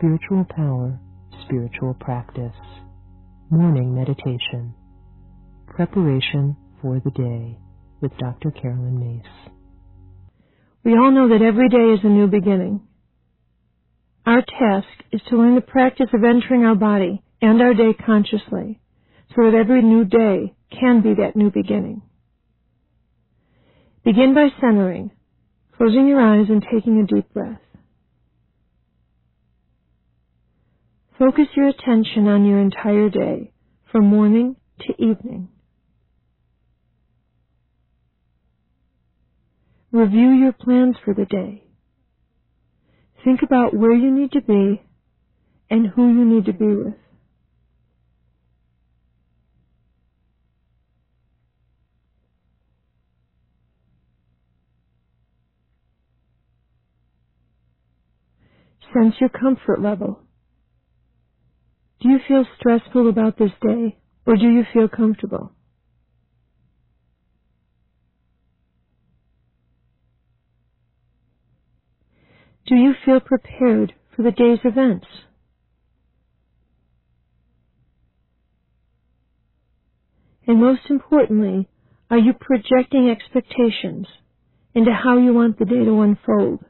Spiritual Power, Spiritual Practice. Morning Meditation. Preparation for the Day with Dr. Carolyn Myss. We all know that every day is a new beginning. Our task is to learn the practice of entering our body and our day consciously, so that every new day can be that new beginning. Begin by centering, closing your eyes and taking a deep breath. Focus your attention on your entire day, from morning to evening. Review your plans for the day. Think about where you need to be and who you need to be with. Sense your comfort level. Do you feel stressful about this day, or do you feel comfortable? Do you feel prepared for the day's events? And most importantly, are you projecting expectations into how you want the day to unfold?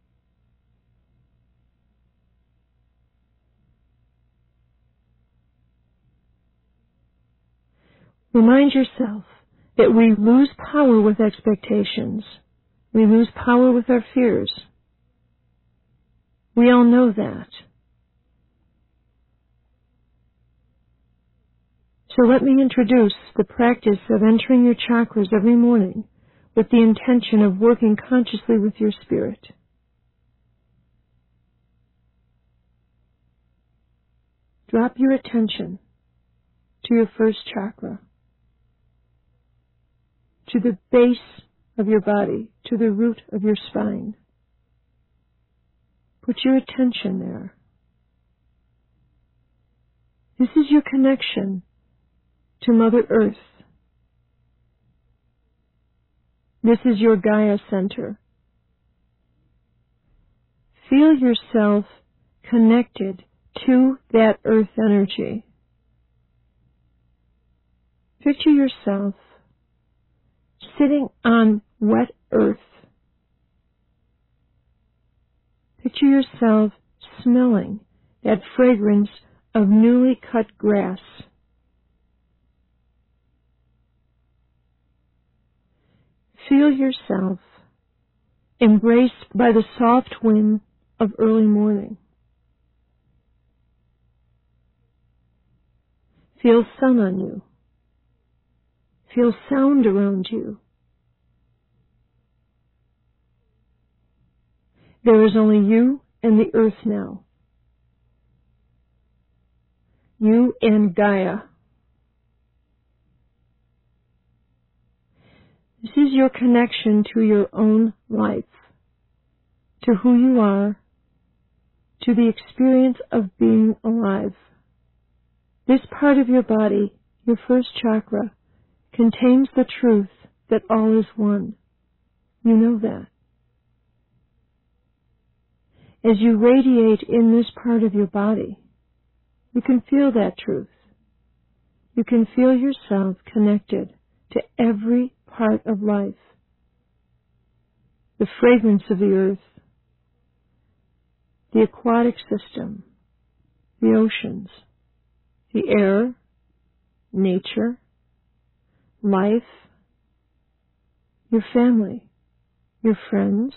Remind yourself that we lose power with expectations. We lose power with our fears. We all know that. So let me introduce the practice of entering your chakras every morning with the intention of working consciously with your spirit. Drop your attention to your first chakra, to the base of your body, to the root of your spine. Put your attention there. This is your connection to Mother Earth. This is your Gaia center. Feel yourself connected to that Earth energy. Picture yourself sitting on wet earth. Picture yourself smelling that fragrance of newly cut grass. Feel yourself embraced by the soft wind of early morning. Feel sun on you. Feel sound around you. There is only you and the earth now. You and Gaia. This is your connection to your own life, to who you are, to the experience of being alive. This part of your body, your first chakra, contains the truth that all is one. You know that. As you radiate in this part of your body, you can feel that truth. You can feel yourself connected to every part of life. The fragrance of the earth, the aquatic system, the oceans, the air, nature, life, your family, your friends,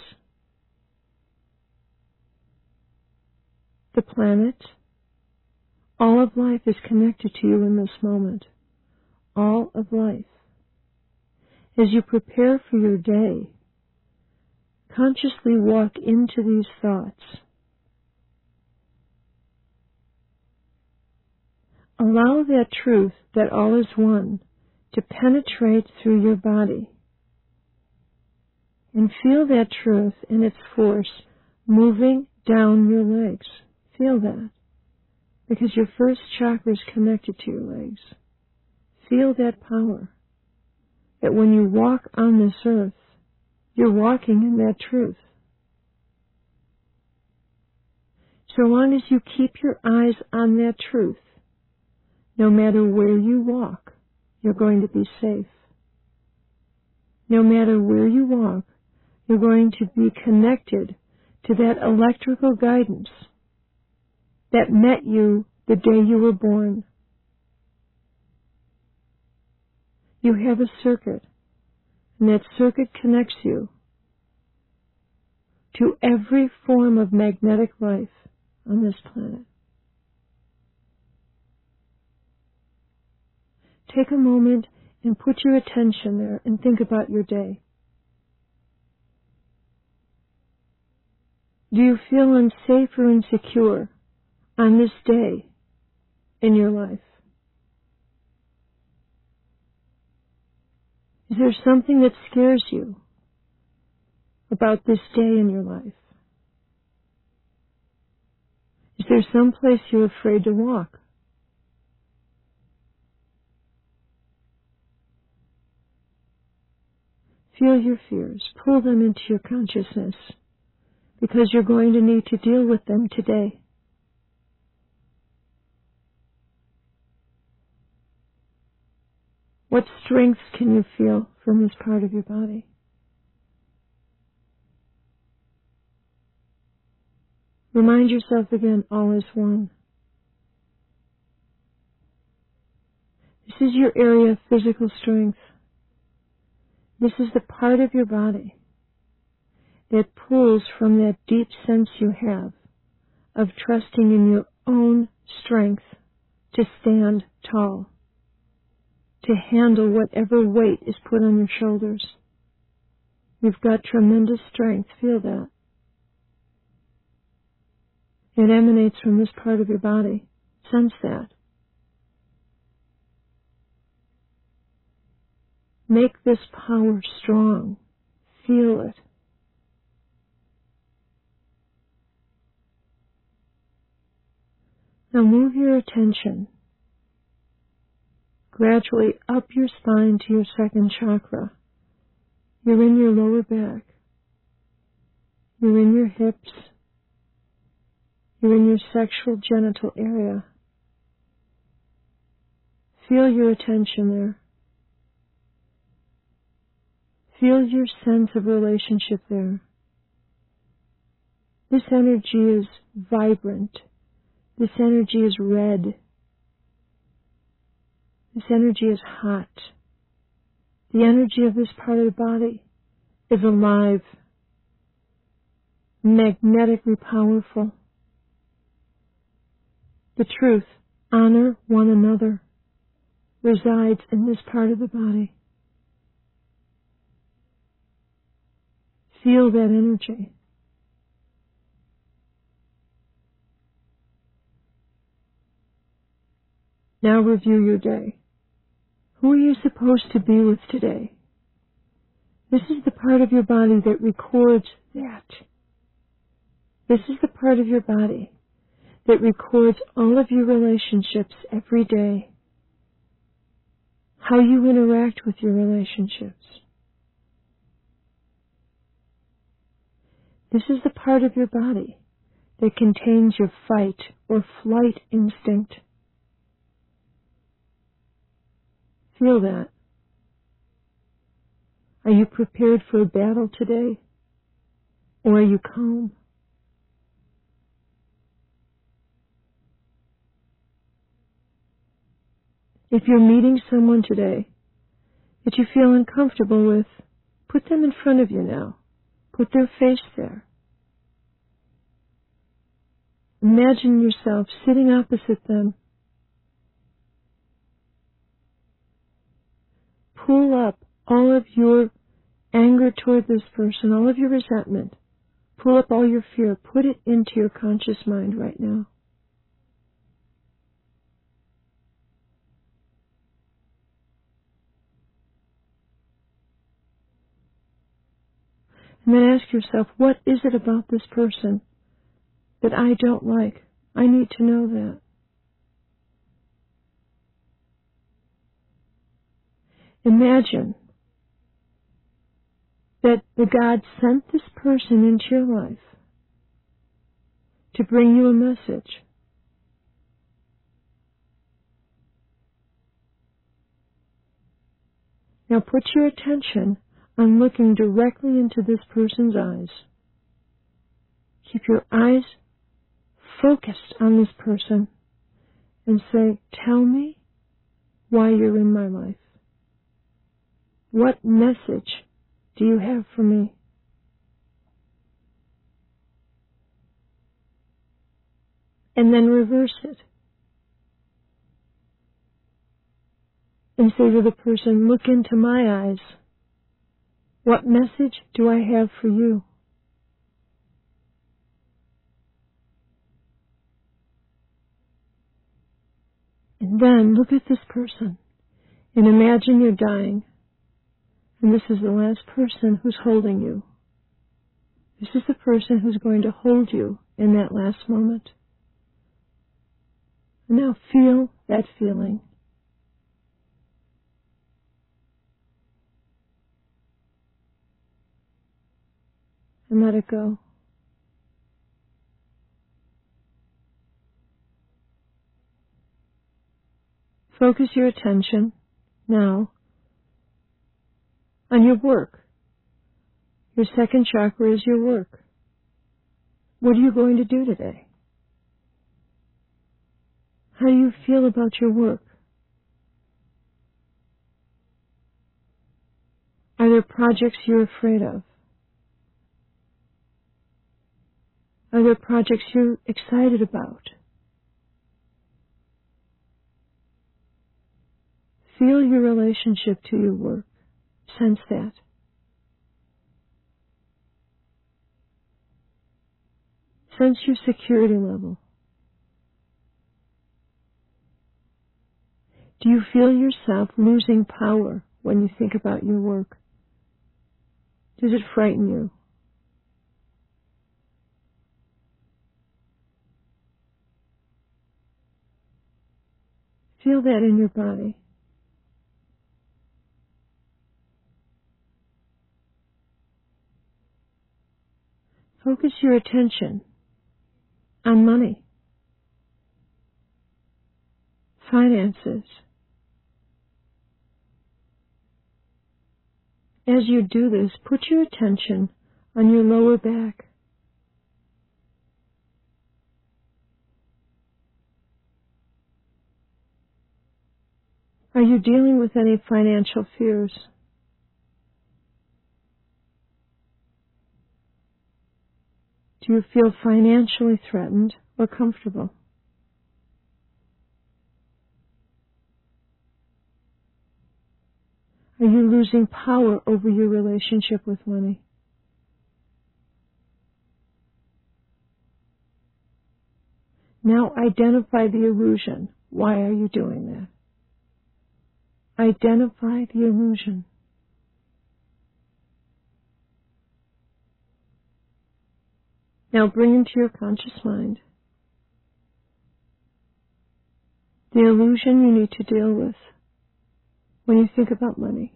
the planet. All of life is connected to you in this moment. All of life. As you prepare for your day, consciously walk into these thoughts. Allow that truth that all is one to penetrate through your body. And feel that truth and its force moving down your legs. Feel that. Because your first chakra is connected to your legs. Feel that power. That when you walk on this earth, you're walking in that truth. So long as you keep your eyes on that truth, no matter where you walk, you're going to be safe. No matter where you walk, you're going to be connected to that electrical guidance that met you the day you were born. You have a circuit, and that circuit connects you to every form of magnetic life on this planet. Take a moment and put your attention there and think about your day. Do you feel unsafe or insecure on this day in your life? Is there something that scares you about this day in your life? Is there some place you're afraid to walk? Feel your fears. Pull them into your consciousness, because you're going to need to deal with them today. What strengths can you feel from this part of your body? Remind yourself again, all is one. This is your area of physical strength. This is the part of your body that pulls from that deep sense you have of trusting in your own strength to stand tall, to handle whatever weight is put on your shoulders. You've got tremendous strength. Feel that. It emanates from this part of your body. Sense that. Make this power strong. Feel it. Now move your attention gradually up your spine to your second chakra. You're in your lower back. You're in your hips. You're in your sexual genital area. Feel your attention there. Feel your sense of relationship there. This energy is vibrant. This energy is red. This energy is hot. The energy of this part of the body is alive, magnetically powerful. The truth, honor one another, resides in this part of the body. Feel that energy. Now review your day. Who are you supposed to be with today? This is the part of your body that records that. This is the part of your body that records all of your relationships every day. How you interact with your relationships. This is the part of your body that contains your fight or flight instinct. Feel that. Are you prepared for a battle today? Or are you calm? If you're meeting someone today that you feel uncomfortable with, put them in front of you now. Put their face there. Imagine yourself sitting opposite them. Pull up all of your anger toward this person, all of your resentment. Pull up all your fear. Put it into your conscious mind right now. And then ask yourself, what is it about this person that I don't like? I need to know that. Imagine that the God sent this person into your life to bring you a message. Now put your attention on looking directly into this person's eyes. Keep your eyes focused on this person and say, tell me why you're in my life. What message do you have for me? And then reverse it. And say to the person, look into my eyes. What message do I have for you? And then look at this person and imagine you're dying. And this is the last person who's holding you. This is the person who's going to hold you in that last moment. And now feel that feeling. And let it go. Focus your attention now on your work. Your second chakra is your work. What are you going to do today? How do you feel about your work? Are there projects you're afraid of? Are there projects you're excited about? Feel your relationship to your work. Sense that. Sense your security level. Do you feel yourself losing power when you think about your work? Does it frighten you? Feel that in your body. Focus your attention on money, finances. As you do this, put your attention on your lower back. Are you dealing with any financial fears? Do you feel financially threatened or comfortable? Are you losing power over your relationship with money? Now identify the illusion. Why are you doing that? Identify the illusion. Now bring into your conscious mind the illusion you need to deal with when you think about money.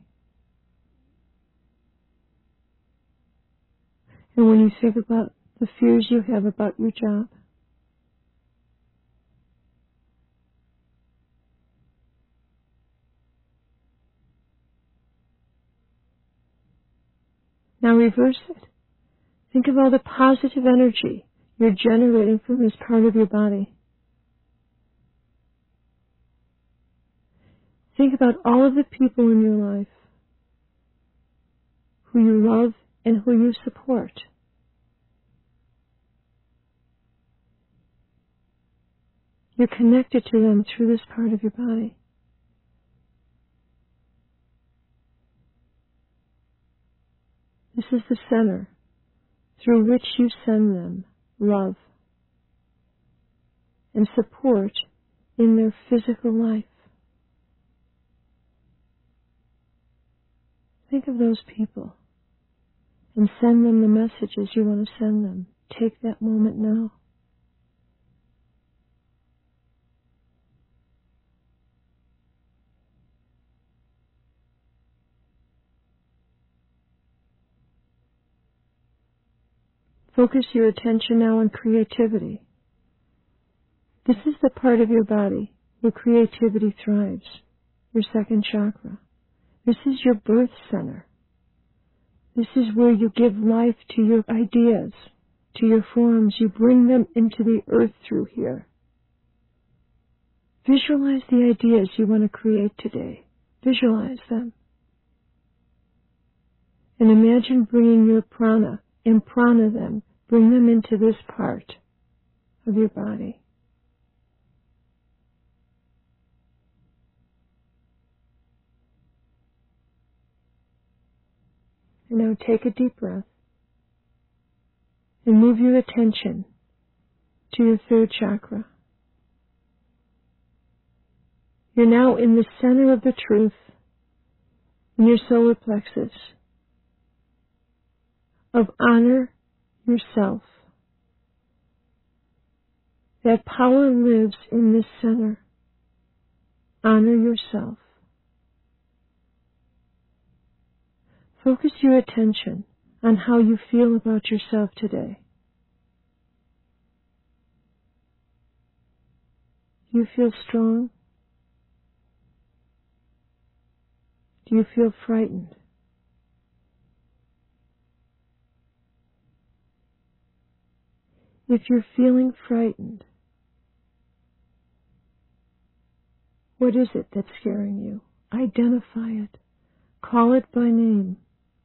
And when you think about the fears you have about your job. Now reverse it. Think of all the positive energy you're generating from this part of your body. Think about all of the people in your life who you love and who you support. You're connected to them through this part of your body. This is the center through which you send them love and support in their physical life. Think of those people and send them the messages you want to send them. Take that moment now. Focus your attention now on creativity. This is the part of your body where creativity thrives, your second chakra. This is your birth center. This is where you give life to your ideas, to your forms. You bring them into the earth through here. Visualize the ideas you want to create today. Visualize them. And imagine bringing your prana and prana them. Bring them into this part of your body. And now take a deep breath and move your attention to your third chakra. You're now in the center of the truth in your solar plexus of honor yourself. That power lives in this center. Honor yourself. Focus your attention on how you feel about yourself today. Do you feel strong? Do you feel frightened? If you're feeling frightened, what is it that's scaring you? Identify it. Call it by name.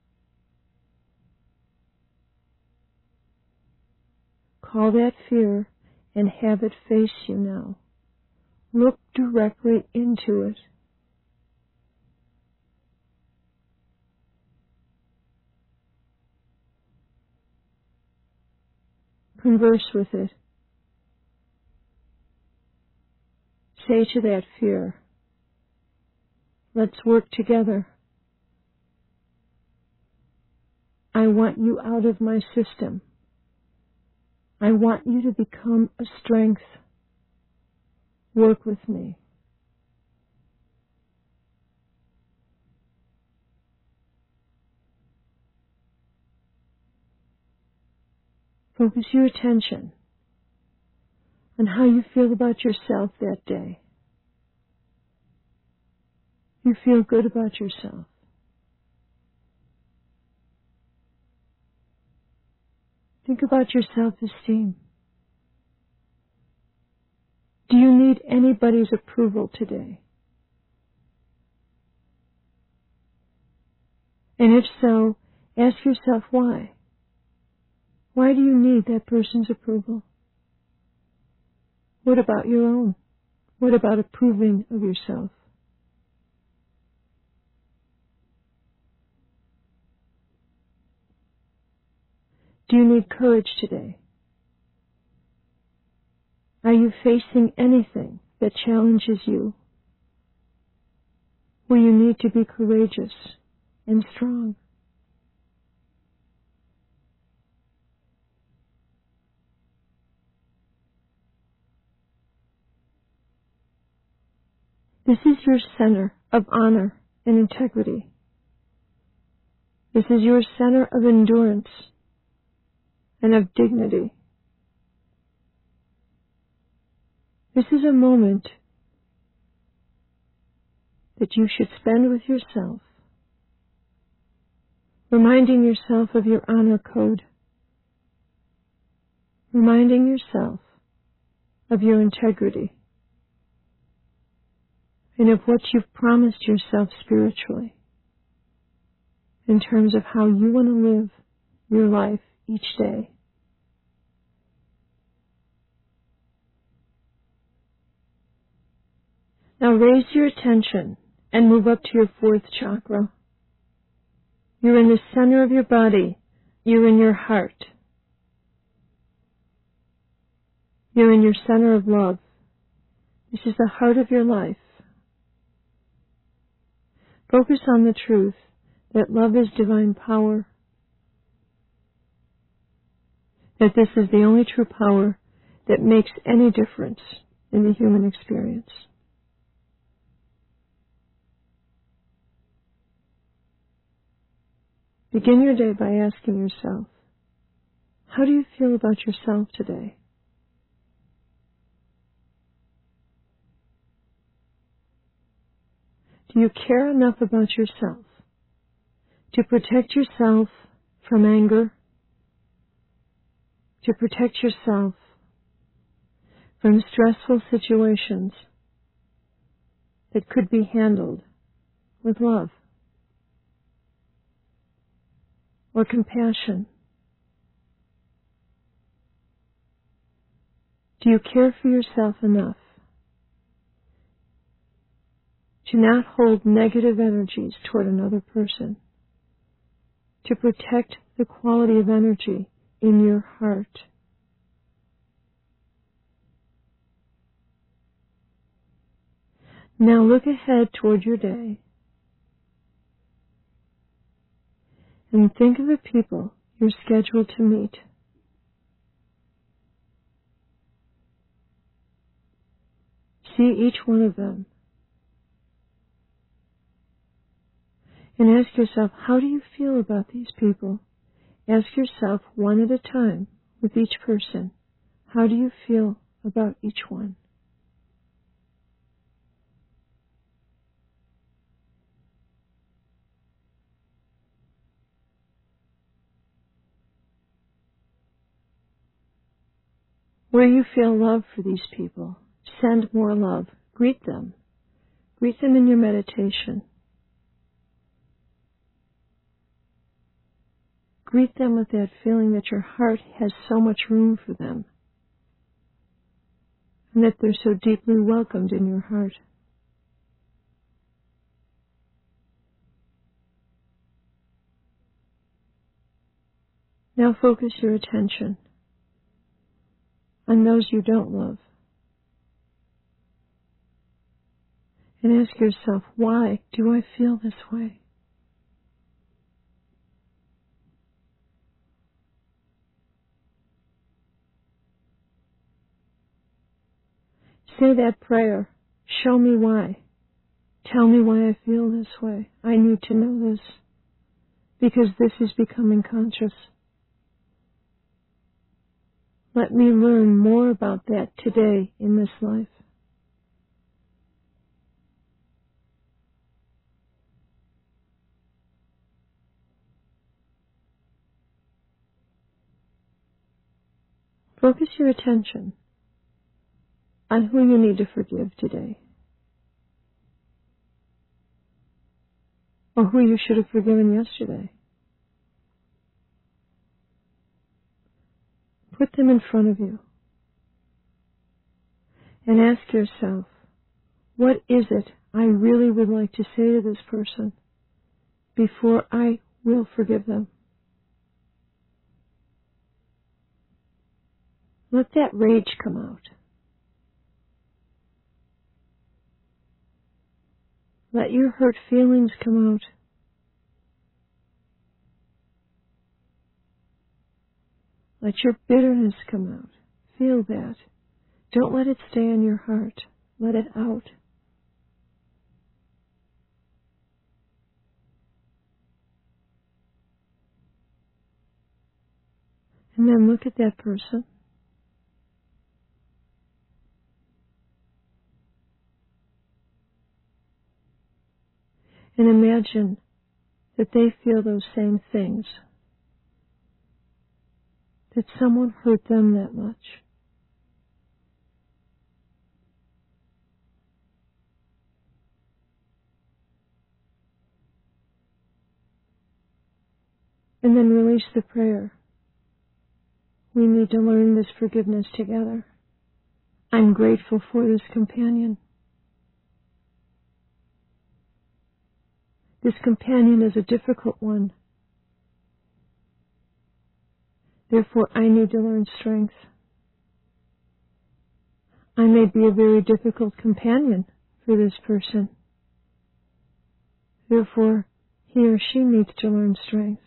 Call that fear and have it face you now. Look directly into it. Converse with it. Say to that fear, let's work together. I want you out of my system. I want you to become a strength. Work with me. Focus your attention on how you feel about yourself that day. You feel good about yourself. Think about your self-esteem. Do you need anybody's approval today? And if so, ask yourself why. Why do you need that person's approval? What about your own? What about approving of yourself? Do you need courage today? Are you facing anything that challenges you where you need to be courageous and strong? This is your center of honor and integrity. This is your center of endurance and of dignity. This is a moment that you should spend with yourself, reminding yourself of your honor code, reminding yourself of your integrity, and of what you've promised yourself spiritually in terms of how you want to live your life each day. Now raise your attention and move up to your fourth chakra. You're in the center of your body. You're in your heart. You're in your center of love. This is the heart of your life. Focus on the truth that love is divine power, that this is the only true power that makes any difference in the human experience. Begin your day by asking yourself, how do you feel about yourself today? Do you care enough about yourself to protect yourself from anger, to protect yourself from stressful situations that could be handled with love or compassion? Do you care for yourself enough to not hold negative energies toward another person, to protect the quality of energy in your heart? Now look ahead toward your day and think of the people you're scheduled to meet. See each one of them and ask yourself, how do you feel about these people? Ask yourself one at a time with each person, how do you feel about each one? Where you feel love for these people, send more love. Greet them. Greet them in your meditation. Greet them with that feeling that your heart has so much room for them and that they're so deeply welcomed in your heart. Now focus your attention on those you don't love. And ask yourself, why do I feel this way? Say that prayer. Show me why. Tell me why I feel this way. I need to know this, because this is becoming conscious. Let me learn more about that today in this life. Focus your attention on who you need to forgive today, or who you should have forgiven yesterday. Put them in front of you and ask yourself, what is it I really would like to say to this person before I will forgive them? Let that rage come out. Let your hurt feelings come out. Let your bitterness come out. Feel that. Don't let it stay in your heart. Let it out. And then look at that person. And imagine that they feel those same things. That someone hurt them that much. And then release the prayer. We need to learn this forgiveness together. I'm grateful for this companion. This companion is a difficult one. Therefore, I need to learn strength. I may be a very difficult companion for this person. Therefore, he or she needs to learn strength.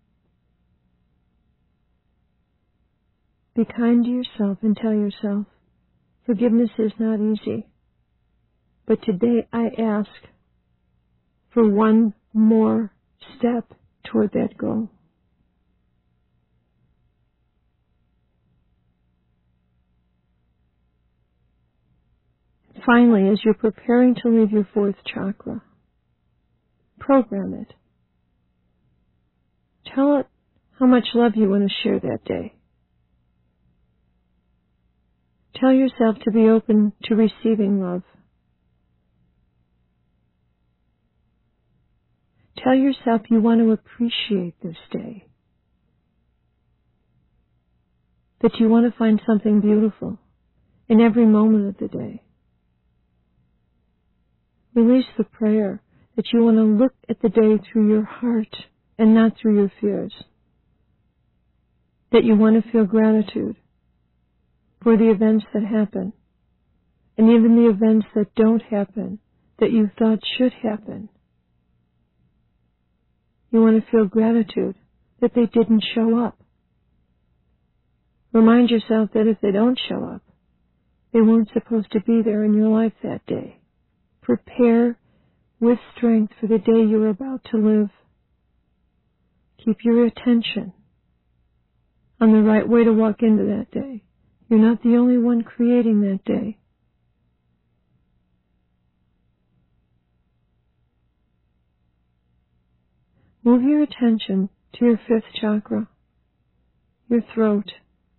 Be kind to yourself and tell yourself, forgiveness is not easy. But today I ask for one more step toward that goal. Finally, as you're preparing to leave your fourth chakra, program it. Tell it how much love you want to share that day. Tell yourself to be open to receiving love. Tell yourself you want to appreciate this day. That you want to find something beautiful in every moment of the day. Release the prayer that you want to look at the day through your heart and not through your fears. That you want to feel gratitude for the events that happen, and even the events that don't happen, that you thought should happen. You want to feel gratitude that they didn't show up. Remind yourself that if they don't show up, they weren't supposed to be there in your life that day. Prepare with strength for the day you're about to live. Keep your attention on the right way to walk into that day. You're not the only one creating that day. Move your attention to your fifth chakra, your throat.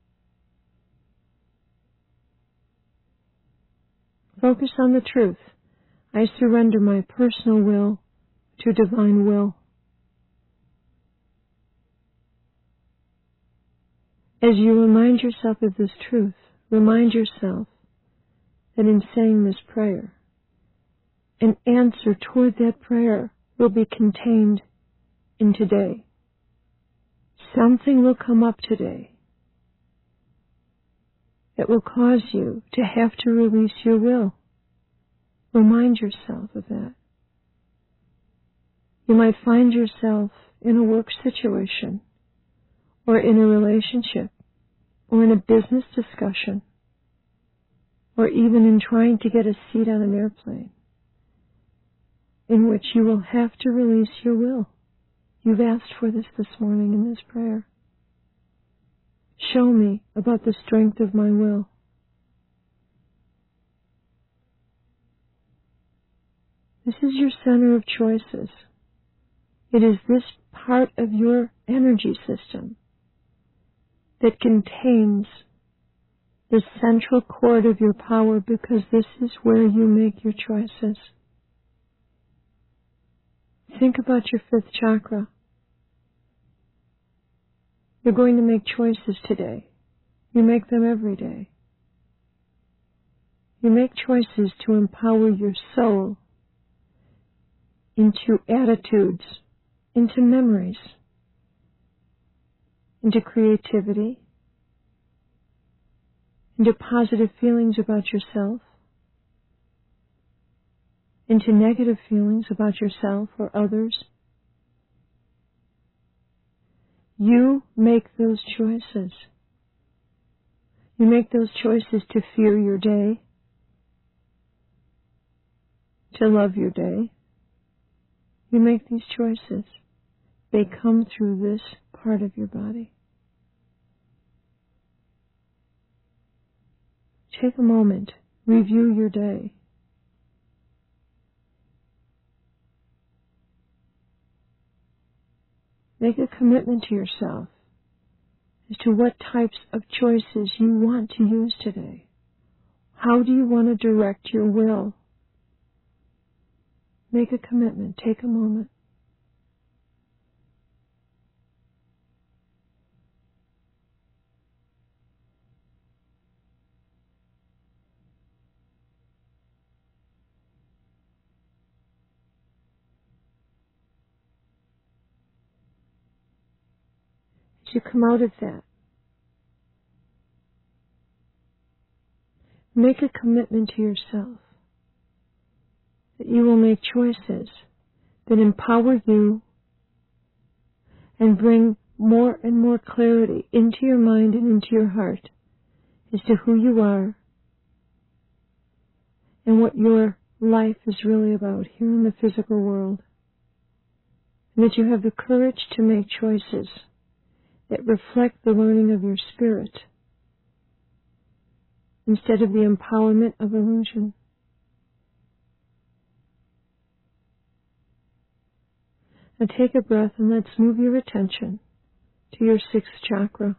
Focus on the truth. I surrender my personal will to divine will. As you remind yourself of this truth, remind yourself that in saying this prayer, an answer toward that prayer will be contained in today. Something will come up today that will cause you to have to release your will. Remind yourself of that. You might find yourself in a work situation, or in a relationship, or in a business discussion, or even in trying to get a seat on an airplane, in which you will have to release your will. You've asked for this morning in this prayer. Show me about the strength of my will. This is your center of choices. It is this part of your energy system that contains the central cord of your power, because this is where you make your choices. Think about your fifth chakra. You're going to make choices today. You make them every day. You make choices to empower your soul into attitudes, into memories, into creativity, into positive feelings about yourself, into negative feelings about yourself or others. You make those choices. You make those choices to fear your day, to love your day. You make these choices. They come through this part of your body. Take a moment, review your day. Make a commitment to yourself as to what types of choices you want to use today. How do you want to direct your will? Make a commitment. Take a moment. As you come out of that, make a commitment to yourself that you will make choices that empower you and bring more and more clarity into your mind and into your heart as to who you are and what your life is really about here in the physical world. And that you have the courage to make choices that reflect the learning of your spirit instead of the empowerment of illusion. Now take a breath and let's move your attention to your sixth chakra.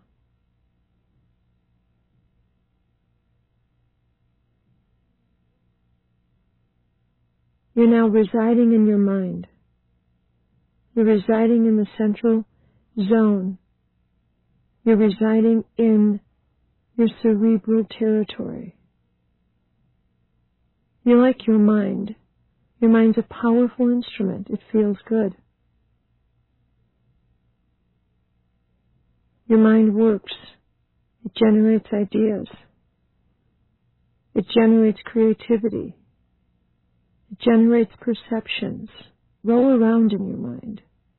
You're now residing in your mind. You're residing in the central zone. You're residing in your cerebral territory. You like your mind. Your mind's a powerful instrument. It feels good. Your mind works. It generates ideas. It generates creativity. It generates perceptions. Roll around in your mind.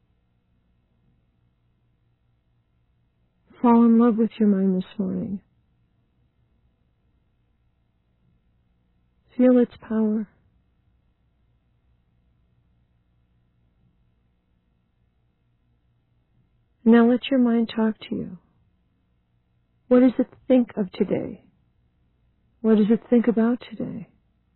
Fall in love with your mind this morning. Feel its power. Now let your mind talk to you. What does it think of today? What does it think about today?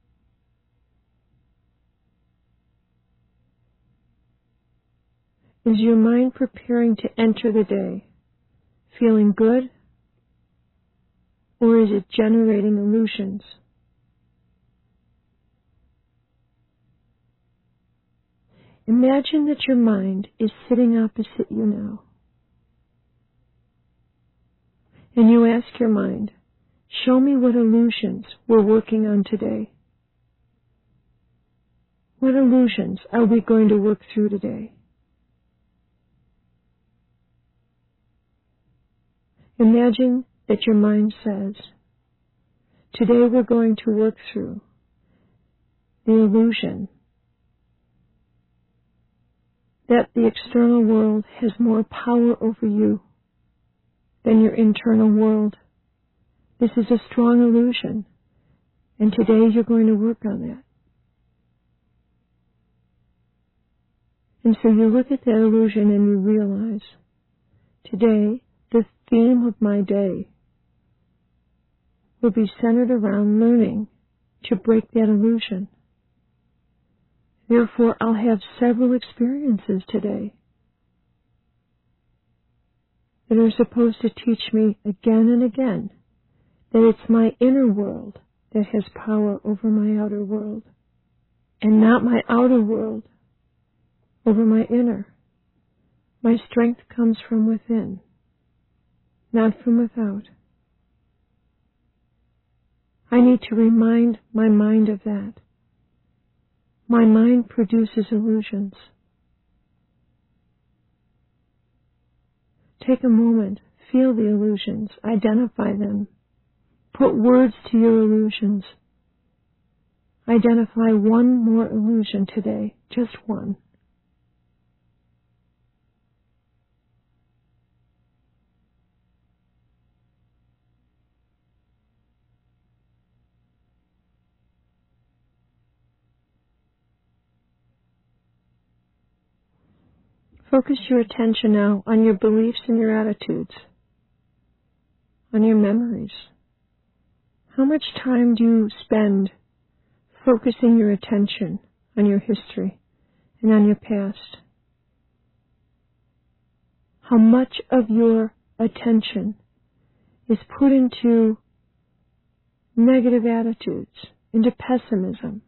Is your mind preparing to enter the day, feeling good, or is it generating illusions? Imagine that your mind is sitting opposite you now. And you ask your mind, show me what illusions we're working on today. What illusions are we going to work through today? Imagine that your mind says, today we're going to work through the illusion that the external world has more power over you than your internal world. This is a strong illusion, and today you're going to work on that. And so you look at that illusion and you realize, today, the theme of my day will be centered around learning to break that illusion. Therefore, I'll have several experiences today that are supposed to teach me again and again that it's my inner world that has power over my outer world, and not my outer world over my inner. My strength comes from within, not from without. I need to remind my mind of that. My mind produces illusions. Take a moment, feel the illusions, identify them. Put words to your illusions. Identify one more illusion today, just one. Focus your attention now on your beliefs and your attitudes, on your memories. How much time do you spend focusing your attention on your history and on your past? How much of your attention is put into negative attitudes, into pessimism?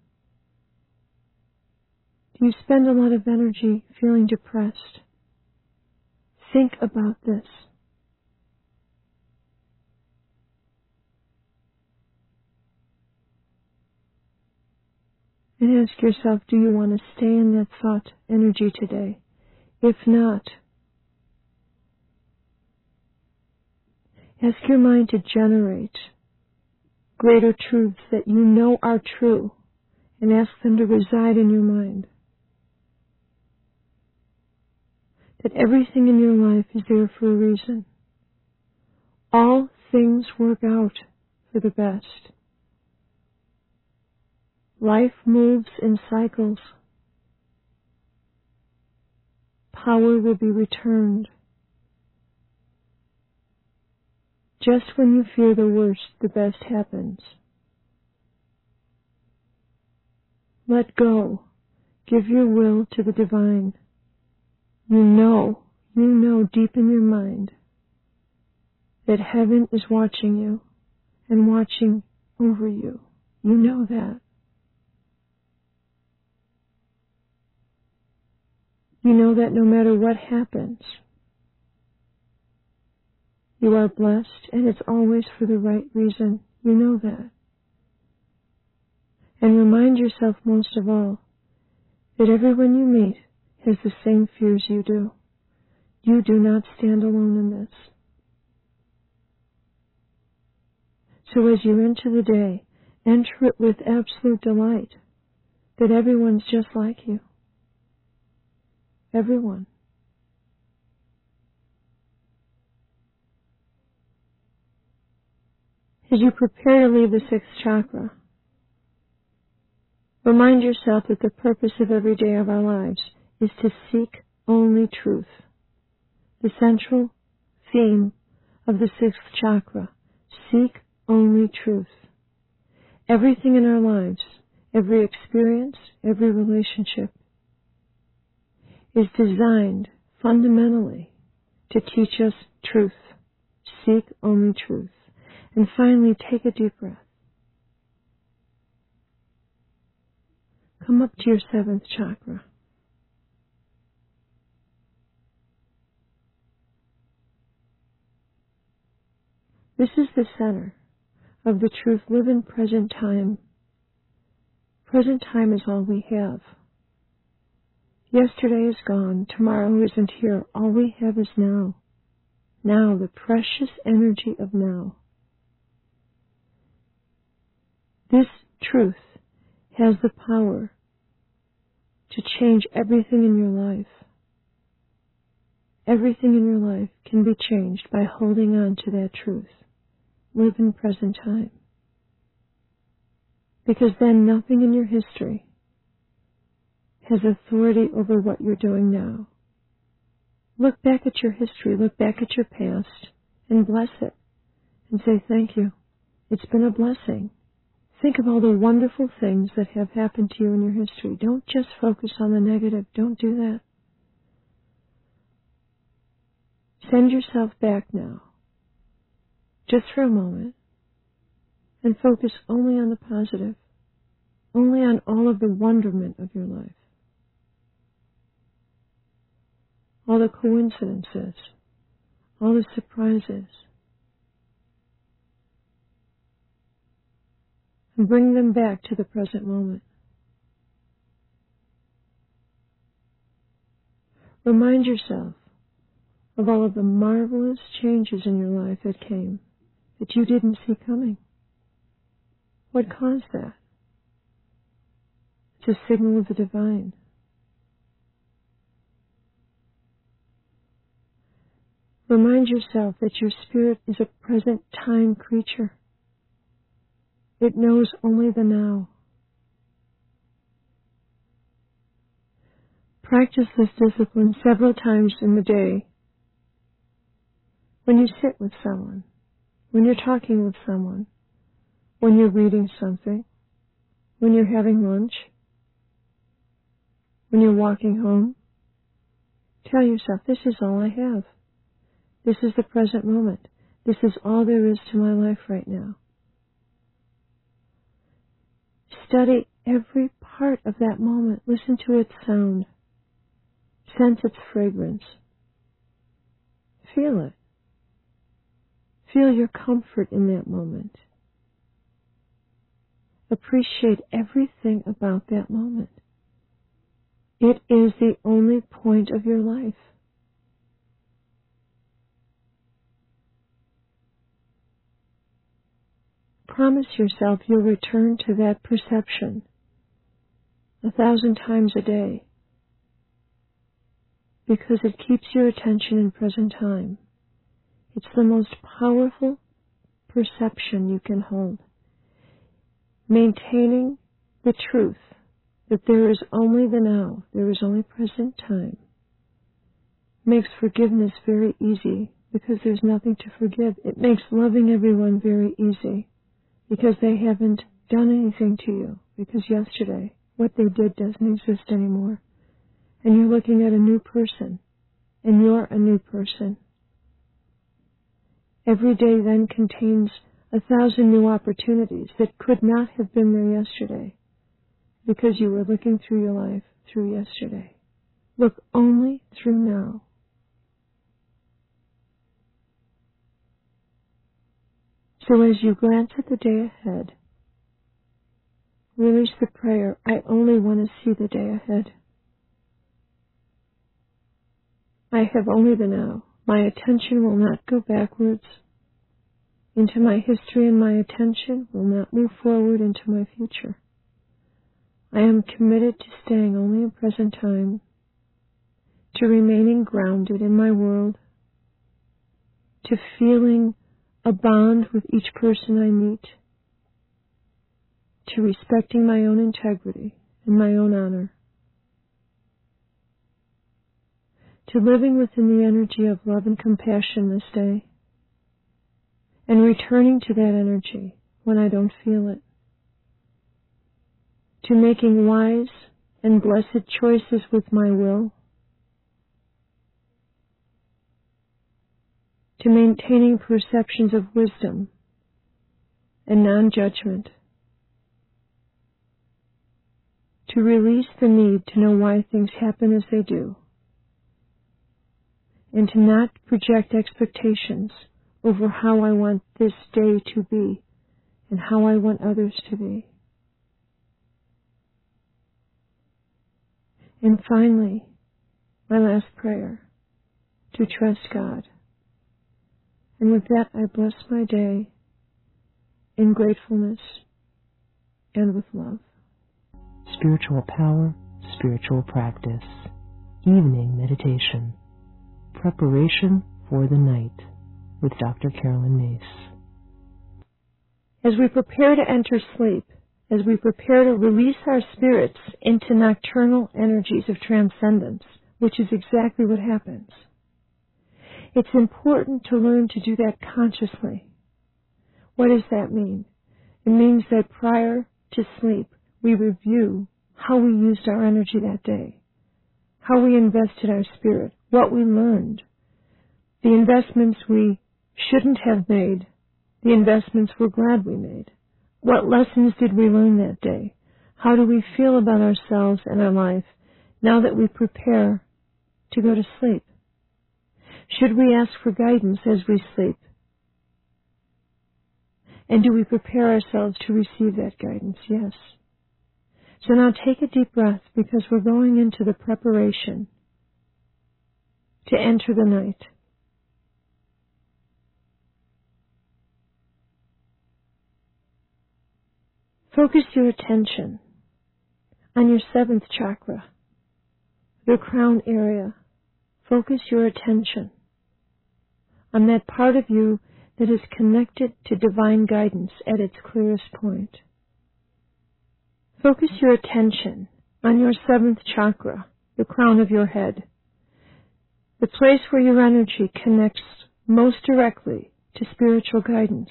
Do you spend a lot of energy feeling depressed? Think about this. And ask yourself, do you want to stay in that thought energy today? If not, ask your mind to generate greater truths that you know are true, and ask them to reside in your mind. That everything in your life is there for a reason. All things work out for the best. Life moves in cycles. Power will be returned. Just when you fear the worst, the best happens. Let go. Give your will to the divine. You know deep in your mind that heaven is watching you and watching over you. You know that. You know that no matter what happens, you are blessed, and it's always for the right reason. You know that. And remind yourself most of all that everyone you meet has the same fears you do. You do not stand alone in this. So as you enter the day, enter it with absolute delight that everyone's just like you. Everyone. As you prepare to leave the sixth chakra, remind yourself that the purpose of every day of our lives is to seek only truth. The central theme of the sixth chakra, seek only truth. Everything in our lives, every experience, every relationship is designed fundamentally to teach us truth. Seek only truth. And finally, take a deep breath. Come up to your seventh chakra. This is the center of the truth. Live in present time. Present time is all we have. Yesterday is gone. Tomorrow isn't here. All we have is now. Now, the precious energy of now. This truth has the power to change everything in your life. Everything in your life can be changed by holding on to that truth. Live in present time. Because then nothing in your history has authority over what you're doing now. Look back at your history, look back at your past, and bless it. And say, thank you. It's been a blessing. Think of all the wonderful things that have happened to you in your history. Don't just focus on the negative. Don't do that. Send yourself back now, just for a moment, and focus only on the positive, only on all of the wonderment of your life. All the coincidences, all the surprises. And bring them back to the present moment. Remind yourself of all of the marvelous changes in your life that came, that you didn't see coming. What caused that? It's a signal of the divine. Remind yourself that your spirit is a present time creature. It knows only the now. Practice this discipline several times in the day. When you sit with someone, when you're talking with someone, when you're reading something, when you're having lunch, when you're walking home, tell yourself, this is all I have. This is the present moment. This is all there is to my life right now. Study every part of that moment. Listen to its sound. Sense its fragrance. Feel it. Feel your comfort in that moment. Appreciate everything about that moment. It is the only point of your life. Promise yourself you'll return to that perception 1,000 times a day, because it keeps your attention in present time. It's the most powerful perception you can hold. Maintaining the truth that there is only the now, there is only present time, makes forgiveness very easy, because there's nothing to forgive. It makes loving everyone very easy, because they haven't done anything to you, because yesterday, what they did doesn't exist anymore. And you're looking at a new person, and you're a new person. Every day then contains 1,000 new opportunities that could not have been there yesterday because you were looking through your life through yesterday. Look only through now. So as you glance at the day ahead, release the prayer, I only want to see the day ahead. I have only the now. My attention will not go backwards into my history, and my attention will not move forward into my future. I am committed to staying only in present time, to remaining grounded in my world, to feeling a bond with each person I meet, to respecting my own integrity and my own honor, to living within the energy of love and compassion this day, and returning to that energy when I don't feel it, to making wise and blessed choices with my will, to maintaining perceptions of wisdom and non-judgment, to release the need to know why things happen as they do, and to not project expectations over how I want this day to be and how I want others to be. And finally, my last prayer, to trust God. And with that, I bless my day in gratefulness and with love. Spiritual power, spiritual practice, evening meditation, preparation for the night with Dr. Carolyn Myss. As we prepare to enter sleep, as we prepare to release our spirits into nocturnal energies of transcendence, which is exactly what happens, it's important to learn to do that consciously. What does that mean? It means that prior to sleep, we review how we used our energy that day, how we invested our spirit, what we learned, the investments we shouldn't have made, the investments we're glad we made. What lessons did we learn that day? How do we feel about ourselves and our life now that we prepare to go to sleep? Should we ask for guidance as we sleep? And do we prepare ourselves to receive that guidance? Yes. So now take a deep breath, because we're going into the preparation to enter the night. Focus your attention on your 7th chakra, the crown area. Focus your attention on that part of you that is connected to divine guidance at its clearest point. Focus your attention on your 7th chakra, the crown of your head, the place where your energy connects most directly to spiritual guidance.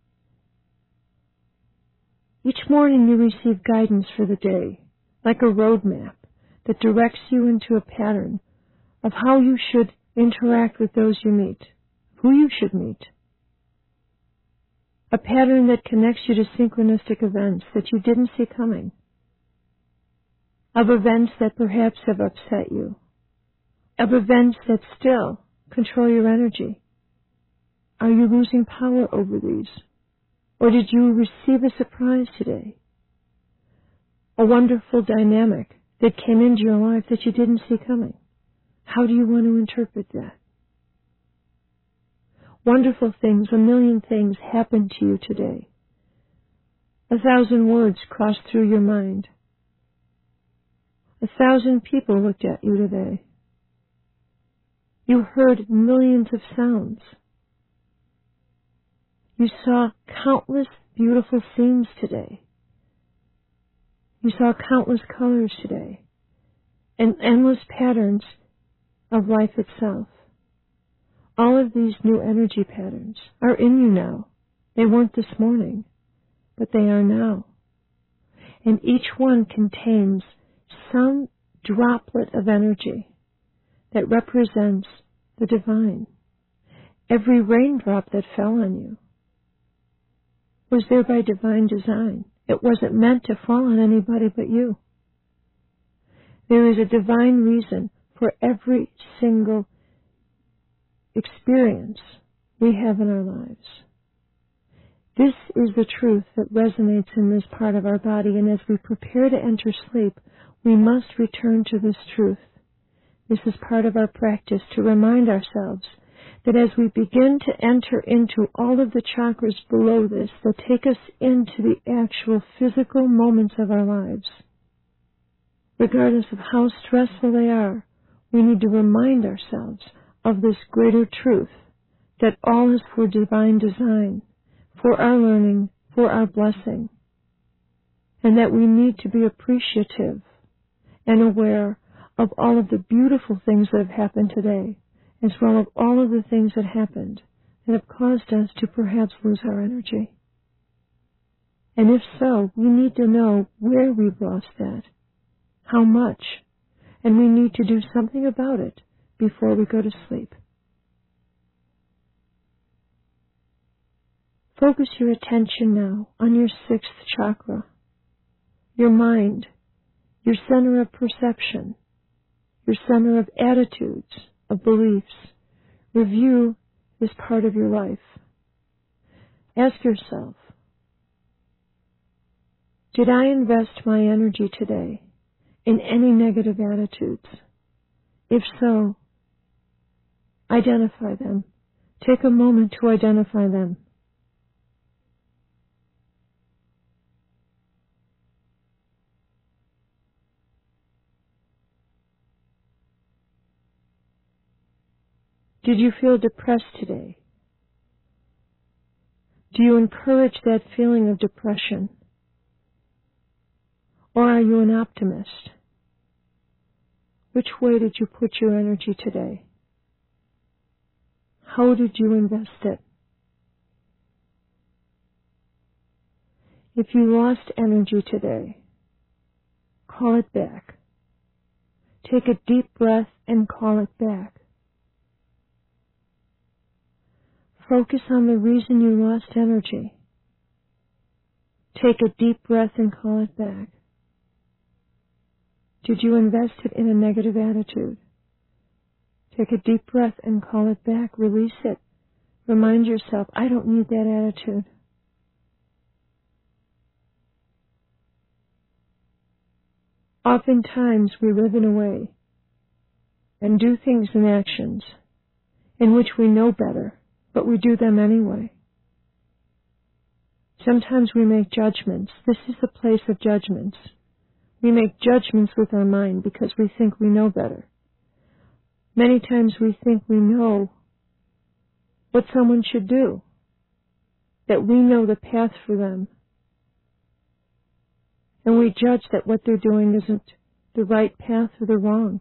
Each morning you receive guidance for the day, like a roadmap that directs you into a pattern of how you should interact with those you meet, who you should meet. A pattern that connects you to synchronistic events that you didn't see coming, of events that perhaps have upset you, of events that still control your energy. Are you losing power over these? Or did you receive a surprise today? A wonderful dynamic that came into your life that you didn't see coming. How do you want to interpret that? Wonderful things, a million things happened to you today. 1,000 words crossed through your mind. 1,000 people looked at you today. You heard millions of sounds. You saw countless beautiful scenes today. You saw countless colors today, and endless patterns of life itself. All of these new energy patterns are in you now. They weren't this morning, but they are now. And each one contains some droplet of energy that represents the divine. Every raindrop that fell on you was there by divine design. It wasn't meant to fall on anybody but you. There is a divine reason for every single experience we have in our lives. This is the truth that resonates in this part of our body, and as we prepare to enter sleep, we must return to this truth. This is part of our practice to remind ourselves that as we begin to enter into all of the chakras below this that take us into the actual physical moments of our lives, regardless of how stressful they are, we need to remind ourselves of this greater truth that all is for divine design, for our learning, for our blessing, and that we need to be appreciative and aware of all of the beautiful things that have happened today, as well as all of the things that happened that have caused us to perhaps lose our energy. And if so, we need to know where we've lost that, how much, and we need to do something about it before we go to sleep. Focus your attention now on your sixth chakra, your mind, your center of perception, your center of attitudes, of beliefs. Review this part of your life. Ask yourself, did I invest my energy today in any negative attitudes? If so, identify them. Take a moment to identify them. Did you feel depressed today? Do you encourage that feeling of depression? Or are you an optimist? Which way did you put your energy today? How did you invest it? If you lost energy today, call it back. Take a deep breath and call it back. Focus on the reason you lost energy. Take a deep breath and call it back. Did you invest it in a negative attitude? Take a deep breath and call it back. Release it. Remind yourself, I don't need that attitude. Oftentimes we live in a way and do things and actions in which we know better, but we do them anyway. Sometimes we make judgments. This is the place of judgments. We make judgments with our mind because we think we know better. Many times we think we know what someone should do, that we know the path for them, and we judge that what they're doing isn't the right path or the wrong.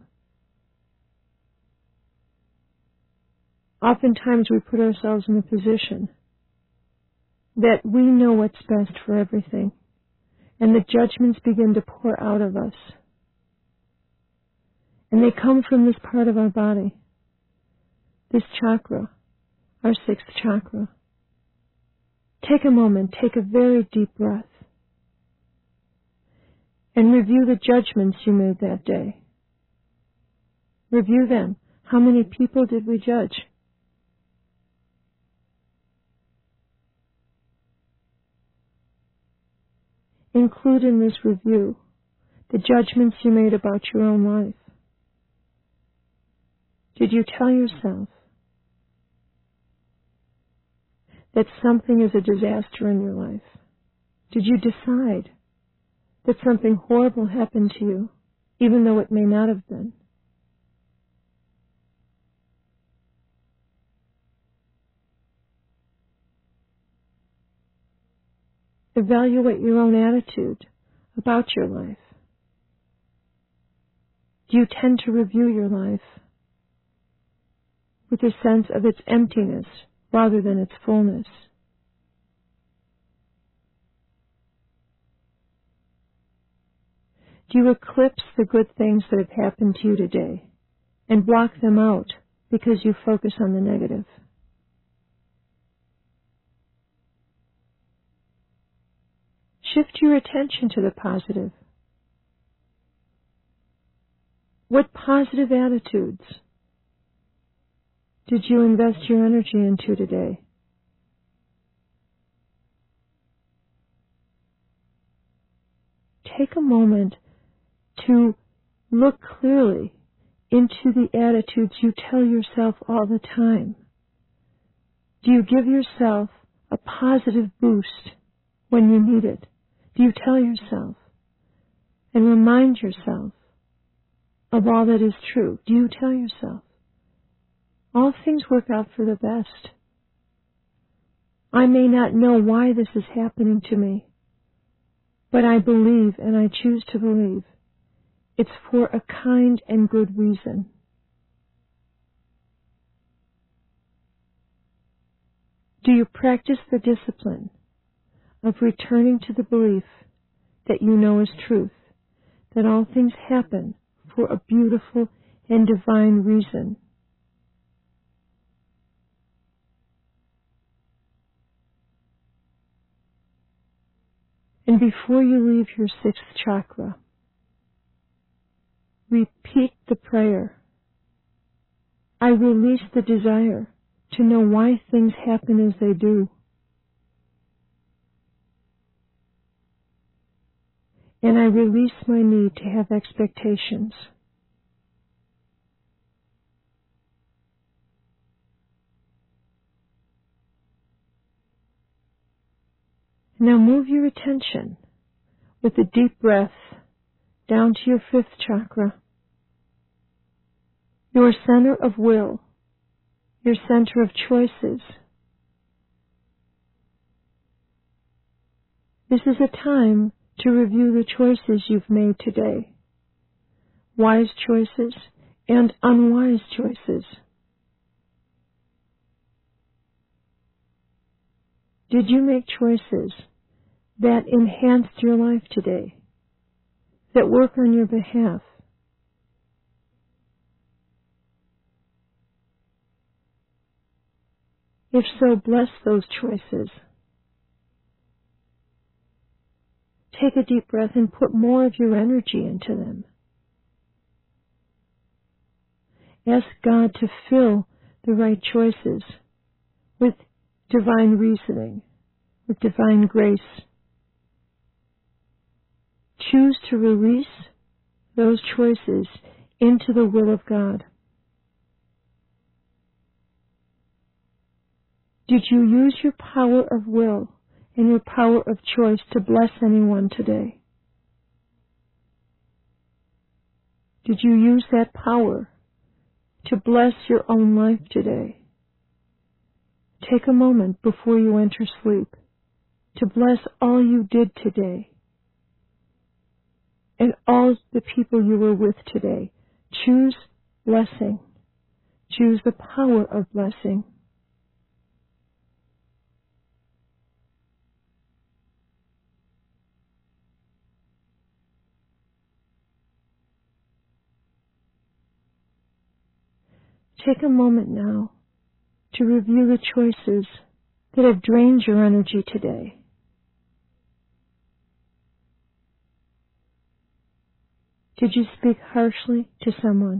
Oftentimes we put ourselves in a position that we know what's best for everything, and the judgments begin to pour out of us. And they come from this part of our body, this chakra, our sixth chakra. Take a moment, take a very deep breath, and review the judgments you made that day. Review them. How many people did we judge? Include in this review the judgments you made about your own life. Did you tell yourself that something is a disaster in your life? Did you decide that something horrible happened to you, even though it may not have been? Evaluate your own attitude about your life. Do you tend to review your life with a sense of its emptiness rather than its fullness? Do you eclipse the good things that have happened to you today and block them out because you focus on the negative. Shift your attention to the positive. What positive attitudes did you invest your energy into today? Take a moment to look clearly into the attitudes you tell yourself all the time. Do you give yourself a positive boost when you need it? Do you tell yourself and remind yourself of all that is true? Do you tell yourself, all things work out for the best? I may not know why this is happening to me, but I believe, and I choose to believe, it's for a kind and good reason. Do you practice the discipline of returning to the belief that you know is truth, that all things happen for a beautiful and divine reason? And before you leave your sixth chakra, repeat the prayer. I release the desire to know why things happen as they do. And I release my need to have expectations. Now move your attention with a deep breath down to your fifth chakra, your center of will, your center of choices. This is a time to review the choices you've made today, wise choices and unwise choices. Did you make choices that enhanced your life today, that work on your behalf? If so, bless those choices. Take a deep breath and put more of your energy into them. Ask God to fill the right choices with divine reasoning, with divine grace. Choose to release those choices into the will of God. Did you use your power of will and your power of choice to bless anyone today? Did you use that power to bless your own life today? Take a moment before you enter sleep to bless all you did today and all the people you were with today. Choose blessing. Choose the power of blessing. Take a moment now to review the choices that have drained your energy today. Did you speak harshly to someone?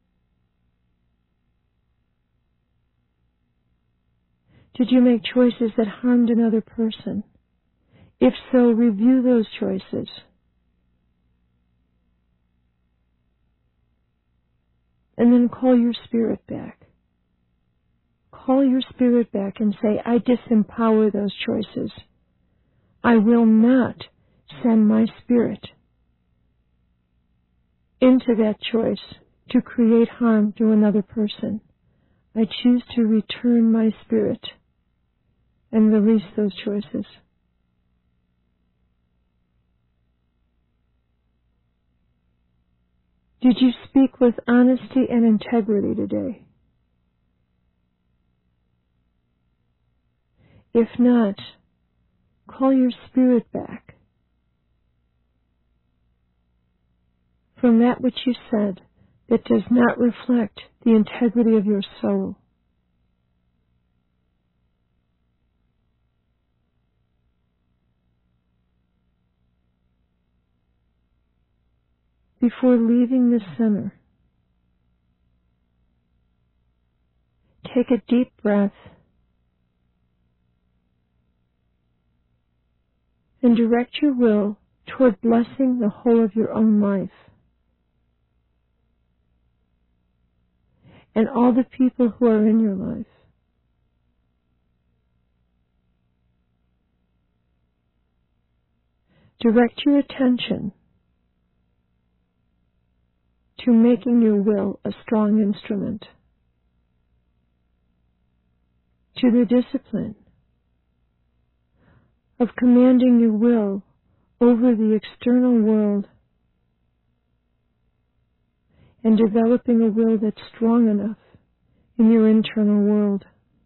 Did you make choices that harmed another person? If so, review those choices. And then call your spirit back. Call your spirit back and say, I disempower those choices. I will not send my spirit into that choice to create harm to another person. I choose to return my spirit and release those choices. Did you speak with honesty and integrity today? If not, call your spirit back. From that which you said, that does not reflect the integrity of your soul. Before leaving this center, take a deep breath and direct your will toward blessing the whole of your own life and all the people who are in your life. Direct your attention to making your will a strong instrument, to the discipline of commanding your will over the external world and developing a will that's strong enough in your internal world.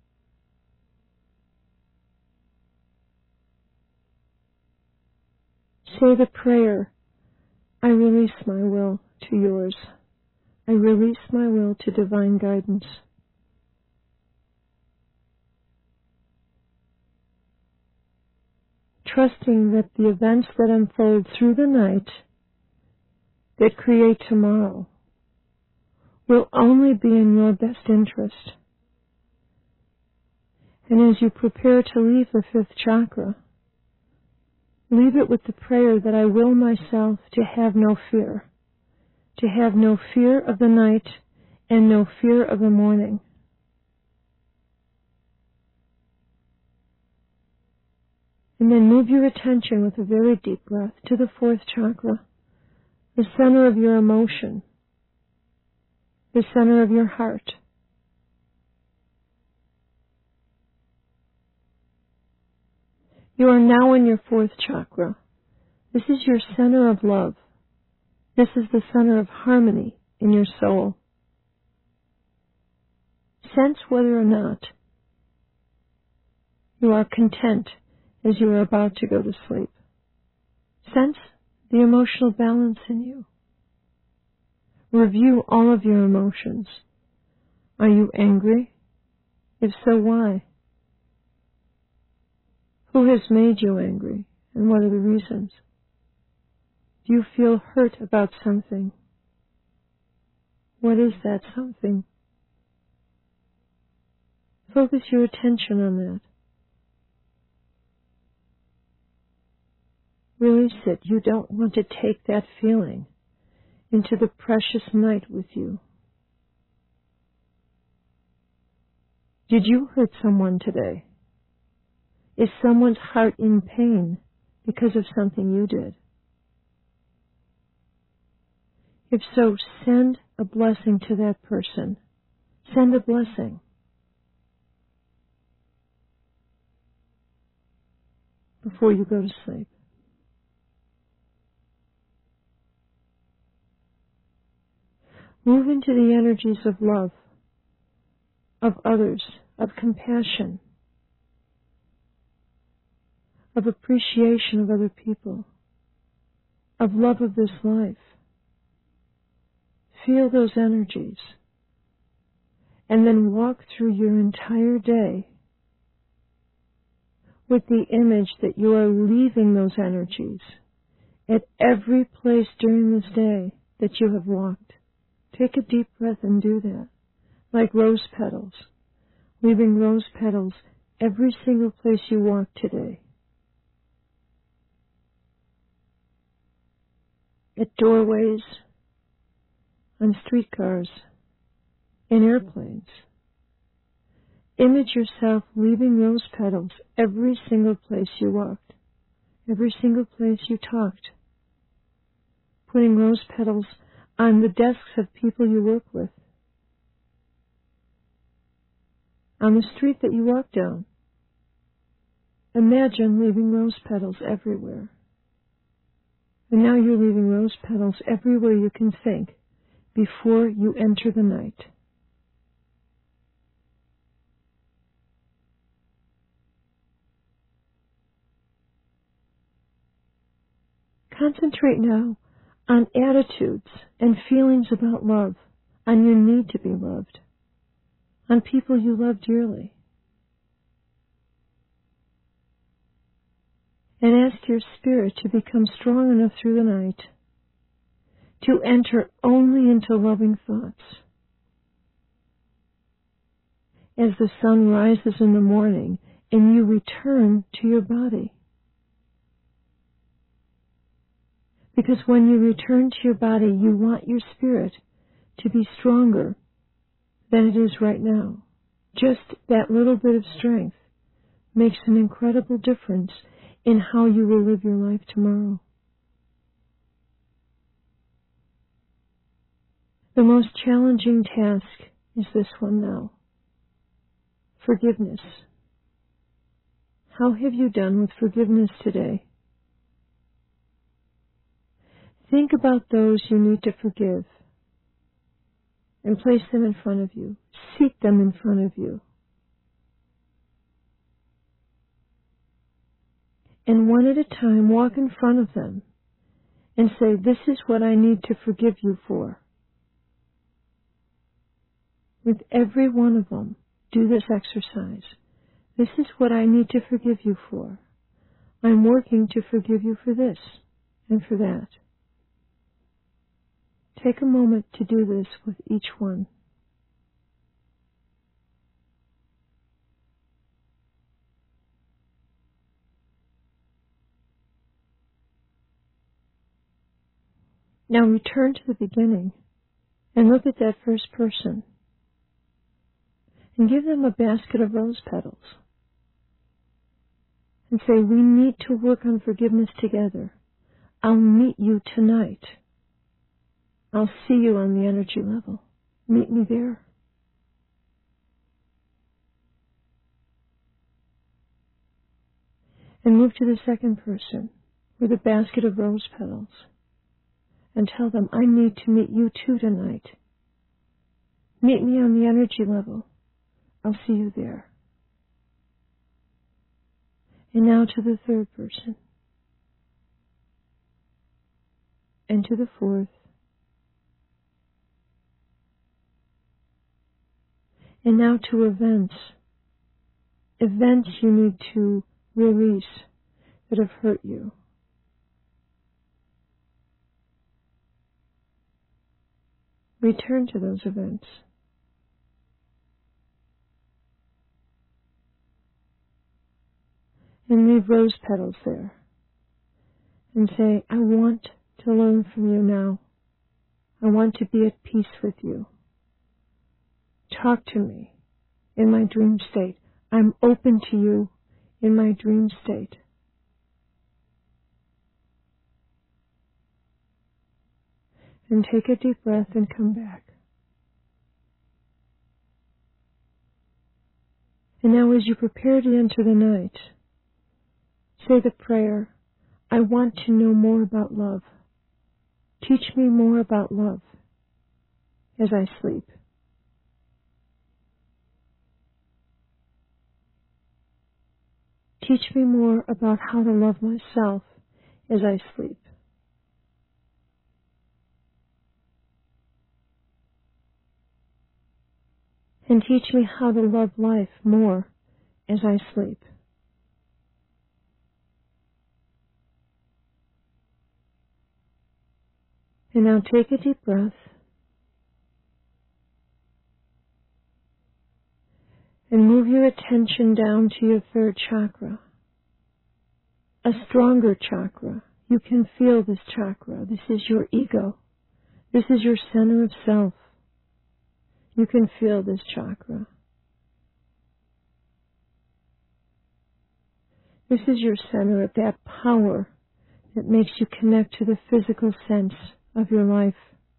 Say the prayer, I release my will to yours. I release my will to divine guidance. Trusting that the events that unfold through the night that create tomorrow will only be in your best interest. And as you prepare to leave the fifth chakra, leave it with the prayer that I will myself to have no fear of the night and no fear of the morning. And then move your attention with a very deep breath to the fourth chakra, the center of your emotion, the center of your heart. You are now in your fourth chakra. This is your center of love. This is the center of harmony in your soul. Sense whether or not you are content as you are about to go to sleep. Sense the emotional balance in you. Review all of your emotions. Are you angry? If so, why? Who has made you angry, and what are the reasons? Do you feel hurt about something? What is that something? Focus your attention on that. Release it. You don't want to take that feeling into the precious night with you. Did you hurt someone today? Is someone's heart in pain because of something you did? If so, send a blessing to that person. Send a blessing. Before you go to sleep. Move into the energies of love, of others, of compassion, of appreciation of other people, of love of this life. Feel those energies, and then walk through your entire day with the image that you are leaving those energies at every place during this day that you have walked. Take a deep breath and do that, like rose petals, leaving rose petals every single place you walk today. At doorways, on streetcars, in airplanes. Image yourself leaving rose petals every single place you walked, every single place you talked, putting rose petals on the desks of people you work with, on the street that you walk down. Imagine leaving rose petals everywhere. And now you're leaving rose petals everywhere you can think before you enter the night. Concentrate now on attitudes and feelings about love on your need to be loved, on people you love dearly. And ask your spirit to become strong enough through the night to enter only into loving thoughts. As the sun rises in the morning and you return to your body. Because when you return to your body, you want your spirit to be stronger than it is right now. Just that little bit of strength makes an incredible difference in how you will live your life tomorrow. The most challenging task is this one now. Forgiveness. How have you done with forgiveness today? Think about those you need to forgive and place them in front of you. Seek them in front of you. And one at a time, walk in front of them and say, this is what I need to forgive you for. With every one of them, do this exercise. This is what I need to forgive you for. I'm working to forgive you for this and for that. Take a moment to do this with each one. Now return to the beginning and look at that first person and give them a basket of rose petals and say, we need to work on forgiveness together. I'll meet you tonight. I'll see you on the energy level. Meet me there. And move to the second person with a basket of rose petals and tell them, I need to meet you too tonight. Meet me on the energy level. I'll see you there. And now to the third person. And to the fourth. And now to events. Events you need to release that have hurt you. Return to those events. And leave rose petals there. And say, I want to learn from you now. I want to be at peace with you. Talk to me in my dream state. I'm open to you in my dream state. And take a deep breath and come back. And now as you prepare to enter the night, say the prayer, I want to know more about love. Teach me more about love as I sleep. Teach me more about how to love myself as I sleep. And teach me how to love life more as I sleep. And now take a deep breath. And move your attention down to your third chakra. A stronger chakra. You can feel this chakra. This is your ego. This is your center of self. You can feel this chakra. This is your center of that power that makes you connect to the physical sense of your life.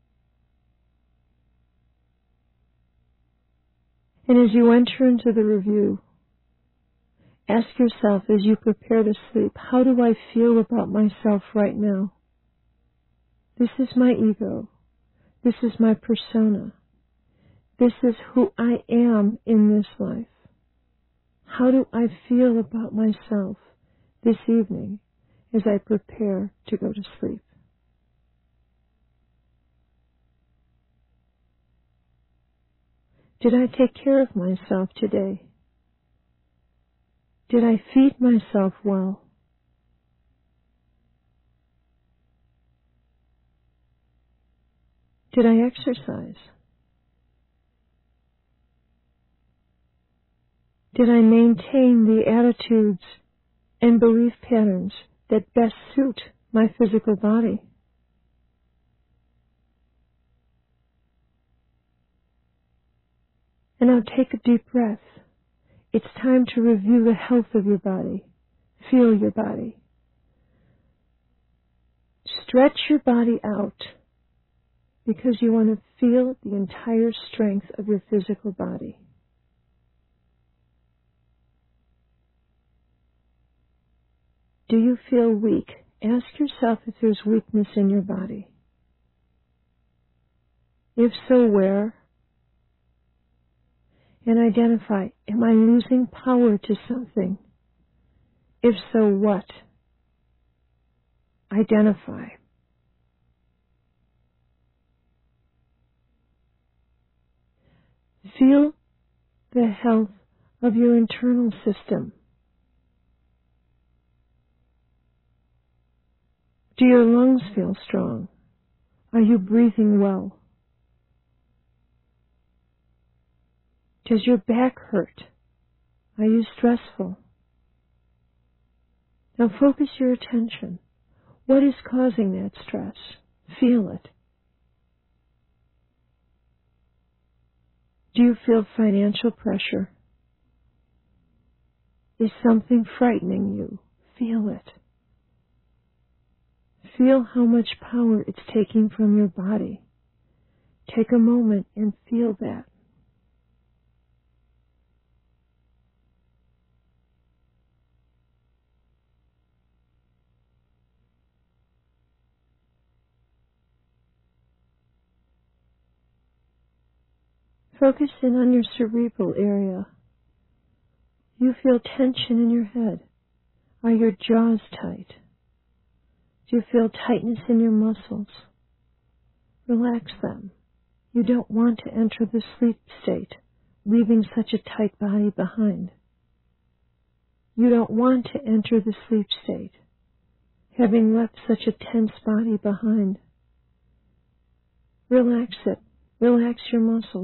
And as you enter into the review, ask yourself as you prepare to sleep, how do I feel about myself right now? This is my ego. This is my persona. This is who I am in this life. How do I feel about myself this evening as I prepare to go to sleep? Did I take care of myself today? Did I feed myself well? Did I exercise? Did I maintain the attitudes and belief patterns that best suit my physical body? And now take a deep breath. It's time to review the health of your body. Feel your body. Stretch your body out because you want to feel the entire strength of your physical body. Do you feel weak? Ask yourself if there's weakness in your body. If so, where? And identify, am I losing power to something? If so, what? Identify. Feel the health of your internal system. Do your lungs feel strong? Are you breathing well? Does your back hurt? Are you stressful? Now focus your attention. What is causing that stress? Feel it. Do you feel financial pressure? Is something frightening you? Feel it. Feel how much power it's taking from your body. Take a moment and feel that. Focus in on your cerebral area. You feel tension in your head. Are your jaws tight? Do you feel tightness in your muscles? Relax them. You don't want to enter the sleep state, leaving such a tight body behind. You don't want to enter the sleep state, having left such a tense body behind. Relax it. Relax your muscles.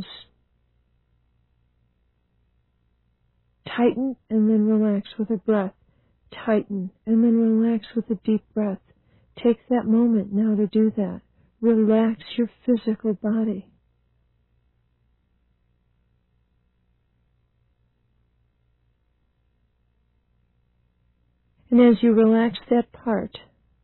Tighten and then relax with a breath. Tighten and then relax with a deep breath. Take that moment now to do that. Relax your physical body. And as you relax that part,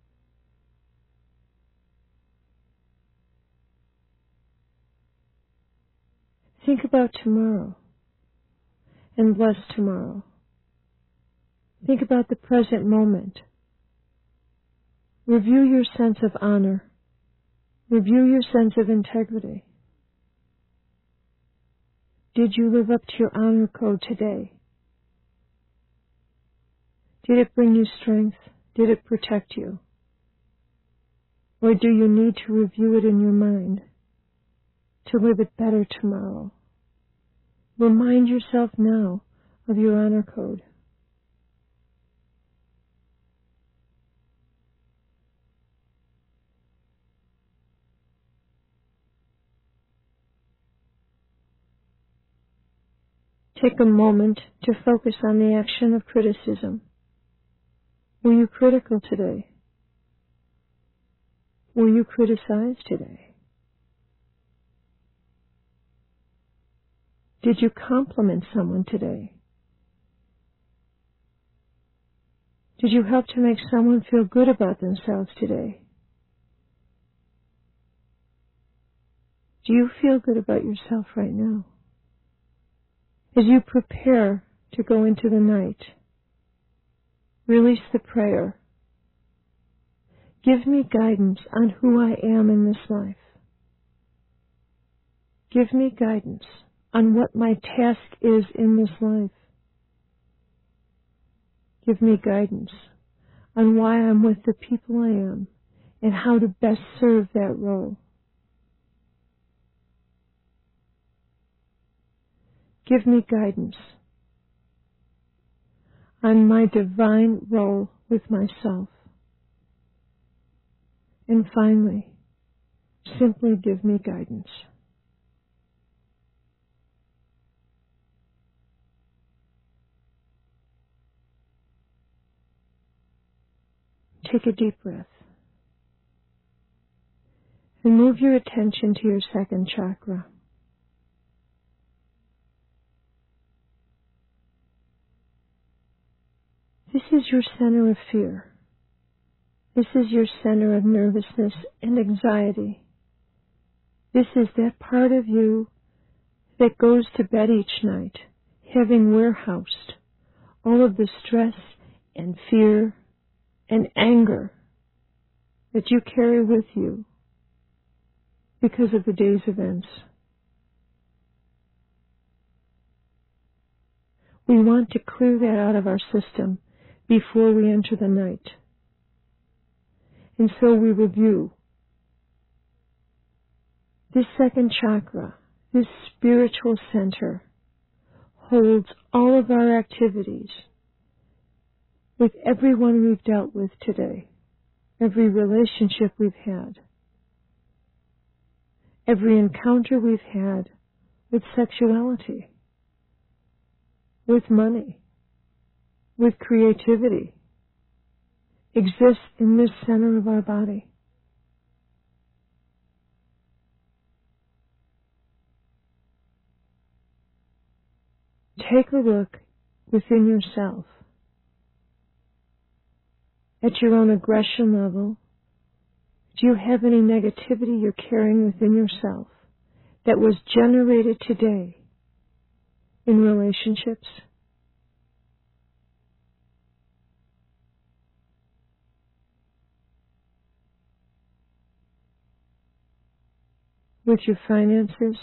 think about tomorrow and bless tomorrow. Think about the present moment. Review your sense of honor. Review your sense of integrity. Did you live up to your honor code today? Did it bring you strength? Did it protect you? Or do you need to review it in your mind to live it better tomorrow? Remind yourself now of your honor code. Take a moment to focus on the action of criticism. Were you critical today? Were you criticized today? Did you compliment someone today? Did you help to make someone feel good about themselves today? Do you feel good about yourself right now? As you prepare to go into the night, release the prayer. Give me guidance on who I am in this life. Give me guidance on what my task is in this life. Give me guidance on why I'm with the people I am and how to best serve that role. Give me guidance on my divine role with myself. And finally, simply give me guidance. Take a deep breath and move your attention to your second chakra. This is your center of fear. This is your center of nervousness and anxiety. This is that part of you that goes to bed each night, having warehoused all of the stress and fear and anger that you carry with you because of the day's events. We want to clear that out of our system before we enter the night. And so we review. This second chakra, this spiritual center, holds all of our activities with everyone we've dealt with today, every relationship we've had, every encounter we've had with sexuality, with money, with creativity, exists in this center of our body. Take a look within yourself at your own aggression level. Do you have any negativity you're carrying within yourself that was generated today in relationships? With your finances?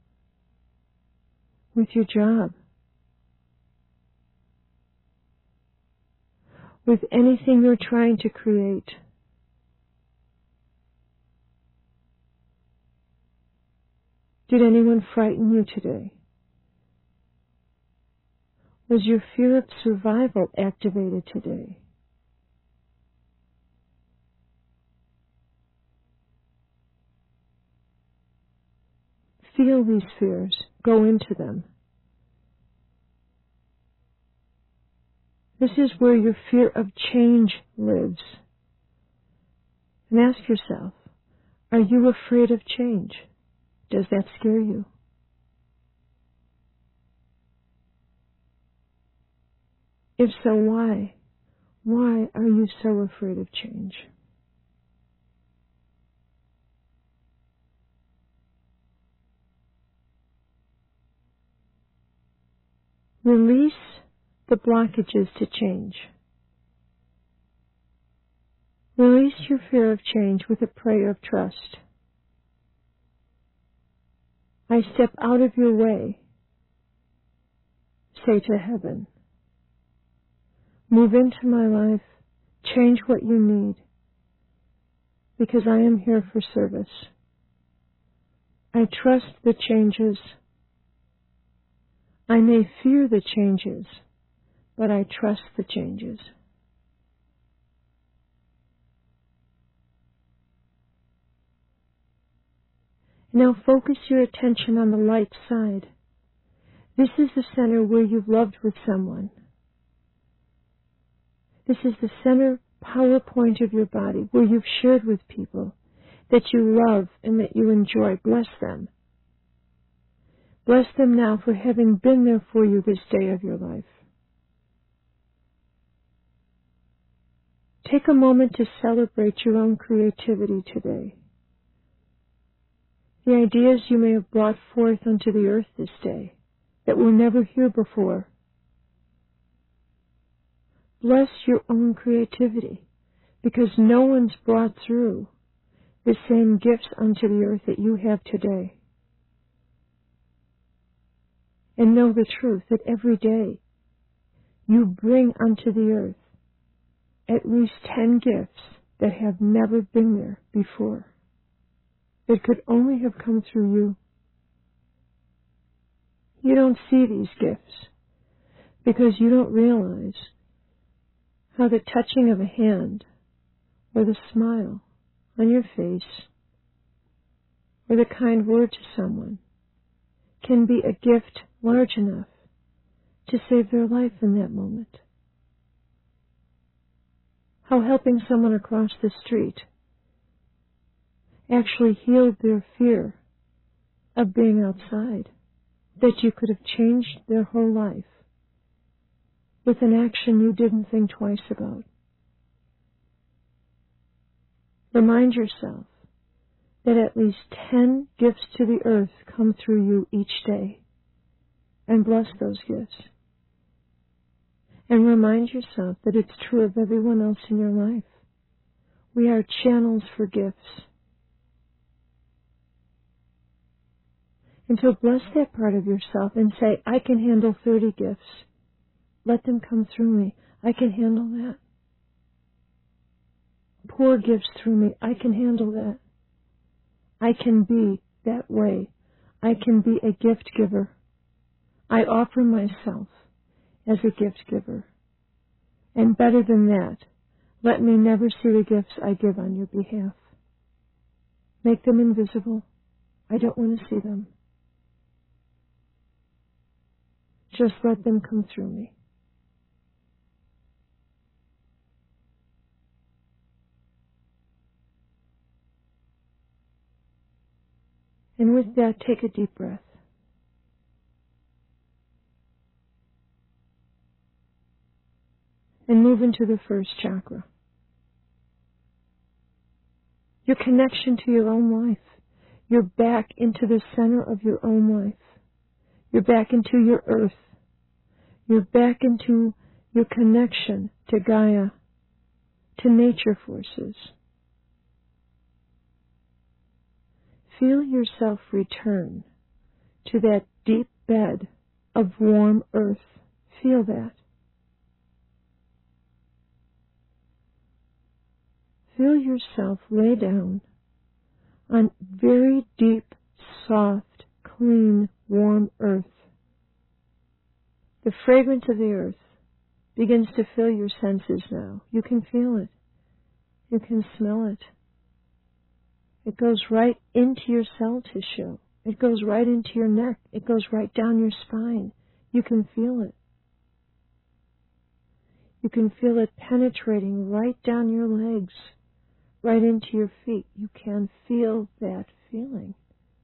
With your job? With anything you're trying to create? Did anyone frighten you today? Was your fear of survival activated today? Feel these fears. Go into them. This is where your fear of change lives. And ask yourself, are you afraid of change? Does that scare you? If so, why? Why are you so afraid of change? Release the blockages to change. Release your fear of change with a prayer of trust. I step out of your way. Say to heaven, move into my life, change what you need, because I am here for service. I trust the changes. I may fear the changes, but I trust the changes. Now focus your attention on the light side. This is the center where you've loved with someone. This is the center power point of your body where you've shared with people that you love and that you enjoy. Bless them. Bless them now for having been there for you this day of your life. Take a moment to celebrate your own creativity today. The ideas you may have brought forth onto the earth this day that were never here before. Bless your own creativity, because no one's brought through the same gifts unto the earth that you have today. And know the truth that every day you bring unto the earth at least 10 gifts that have never been there before. It could only have come through you. You don't see these gifts because you don't realize how the touching of a hand or the smile on your face or the kind word to someone can be a gift large enough to save their life in that moment. How helping someone across the street actually healed their fear of being outside, that you could have changed their whole life with an action you didn't think twice about. Remind yourself that at least 10 gifts to the earth come through you each day, and bless those gifts. And remind yourself that it's true of everyone else in your life. We are channels for gifts. And so bless that part of yourself and say, I can handle 30 gifts. Let them come through me. I can handle that. Pour gifts through me. I can handle that. I can be that way. I can be a gift giver. I offer myself as a gift giver. And better than that, let me never see the gifts I give on your behalf. Make them invisible. I don't want to see them. Just let them come through me. And with that, take a deep breath. And move into the first chakra. Your connection to your own life. You're back into the center of your own life. You're back into your earth. You're back into your connection to Gaia, to nature forces. Feel yourself return to that deep bed of warm earth. Feel that. Feel yourself lay down on very deep, soft, clean, warm earth. The fragrance of the earth begins to fill your senses now. You can feel it. You can smell it. It goes right into your cell tissue. It goes right into your neck. It goes right down your spine. You can feel it. You can feel it penetrating right down your legs, right into your feet. You can feel that feeling.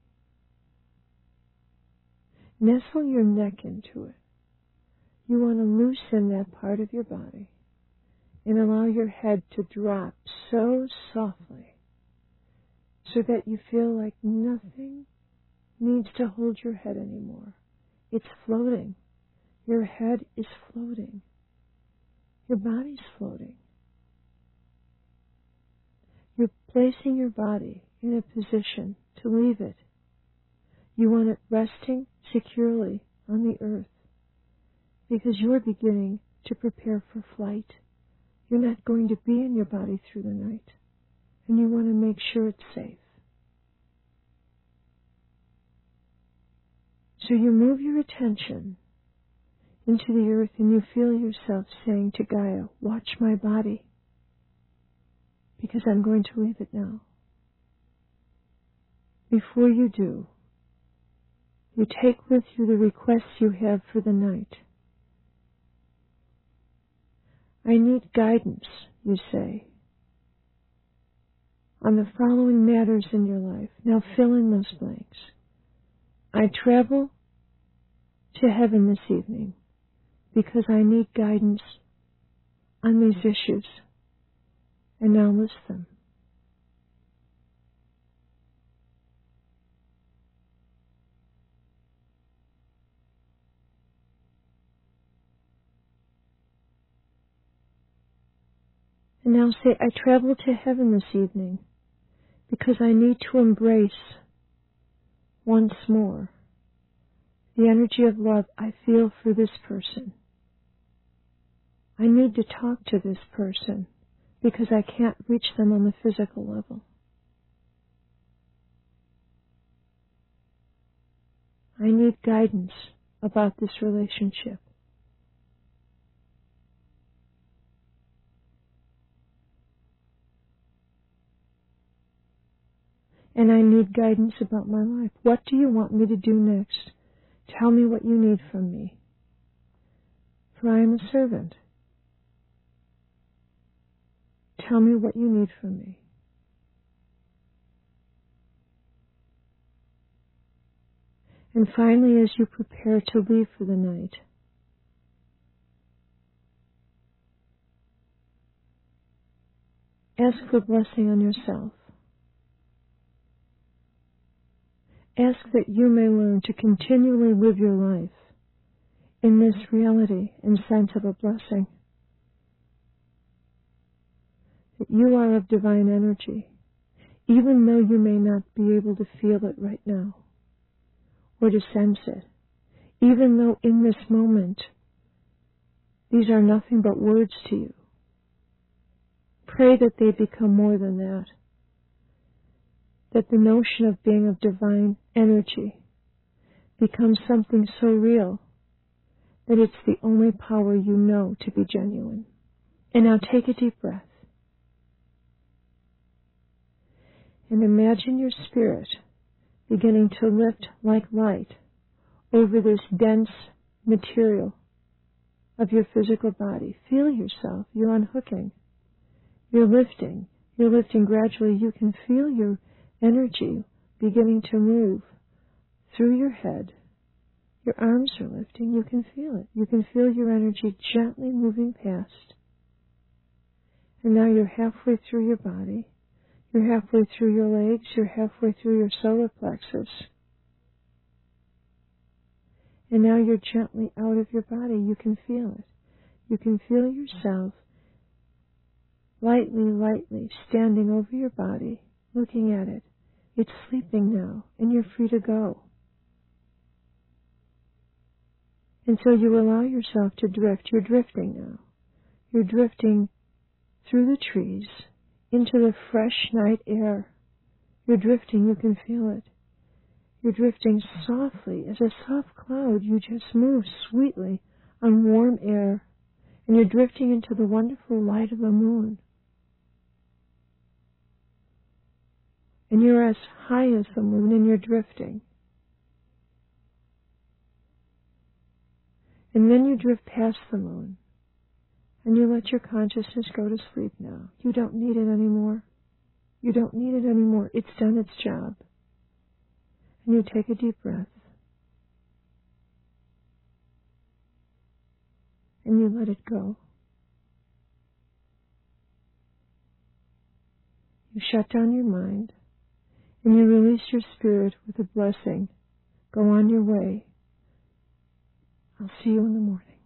Nestle your neck into it. You want to loosen that part of your body and allow your head to drop so softly so that you feel like nothing needs to hold your head anymore. It's floating. Your head is floating. Your body's floating. You're placing your body in a position to leave it. You want it resting securely on the earth because you're beginning to prepare for flight. You're not going to be in your body through the night, and you want to make sure it's safe. So you move your attention into the earth and you feel yourself saying to Gaia, watch my body, because I'm going to leave it now. Before you do, you take with you the requests you have for the night. I need guidance, you say, on the following matters in your life. Now fill in those blanks. I travel to heaven this evening because I need guidance on these issues. And now list them. And now say, I travel to heaven this evening because I need to embrace once more the energy of love I feel for this person. I need to talk to this person because I can't reach them on the physical level. I need guidance about this relationship. And I need guidance about my life. What do you want me to do next? Tell me what you need from me. For I am a servant. Tell me what you need from me. And finally, as you prepare to leave for the night, ask for blessing on yourself. Ask that you may learn to continually live your life in this reality and sense of a blessing. That you are of divine energy, even though you may not be able to feel it right now, or to sense it, even though in this moment these are nothing but words to you. Pray that they become more than that. That the notion of being of divine energy becomes something so real that it's the only power you know to be genuine. And now take a deep breath. And imagine your spirit beginning to lift like light over this dense material of your physical body. Feel yourself. You're unhooking. You're lifting. You're lifting gradually. You can feel your energy beginning to move through your head. Your arms are lifting. You can feel it. You can feel your energy gently moving past. And now you're halfway through your body. You're halfway through your legs. You're halfway through your solar plexus. And now you're gently out of your body. You can feel it. You can feel yourself lightly standing over your body, looking at it. It's sleeping now, and you're free to go. And so you allow yourself to drift. You're drifting now. You're drifting through the trees into the fresh night air. You're drifting. You can feel it. You're drifting softly. As a soft cloud, you just move sweetly on warm air. And you're drifting into the wonderful light of the moon. And you're as high as the moon, and you're drifting. And then you drift past the moon, and you let your consciousness go to sleep now. You don't need it anymore. You don't need it anymore. It's done its job. And you take a deep breath. And you let it go. You shut down your mind. And you release your spirit with a blessing. Go on your way. I'll see you in the morning.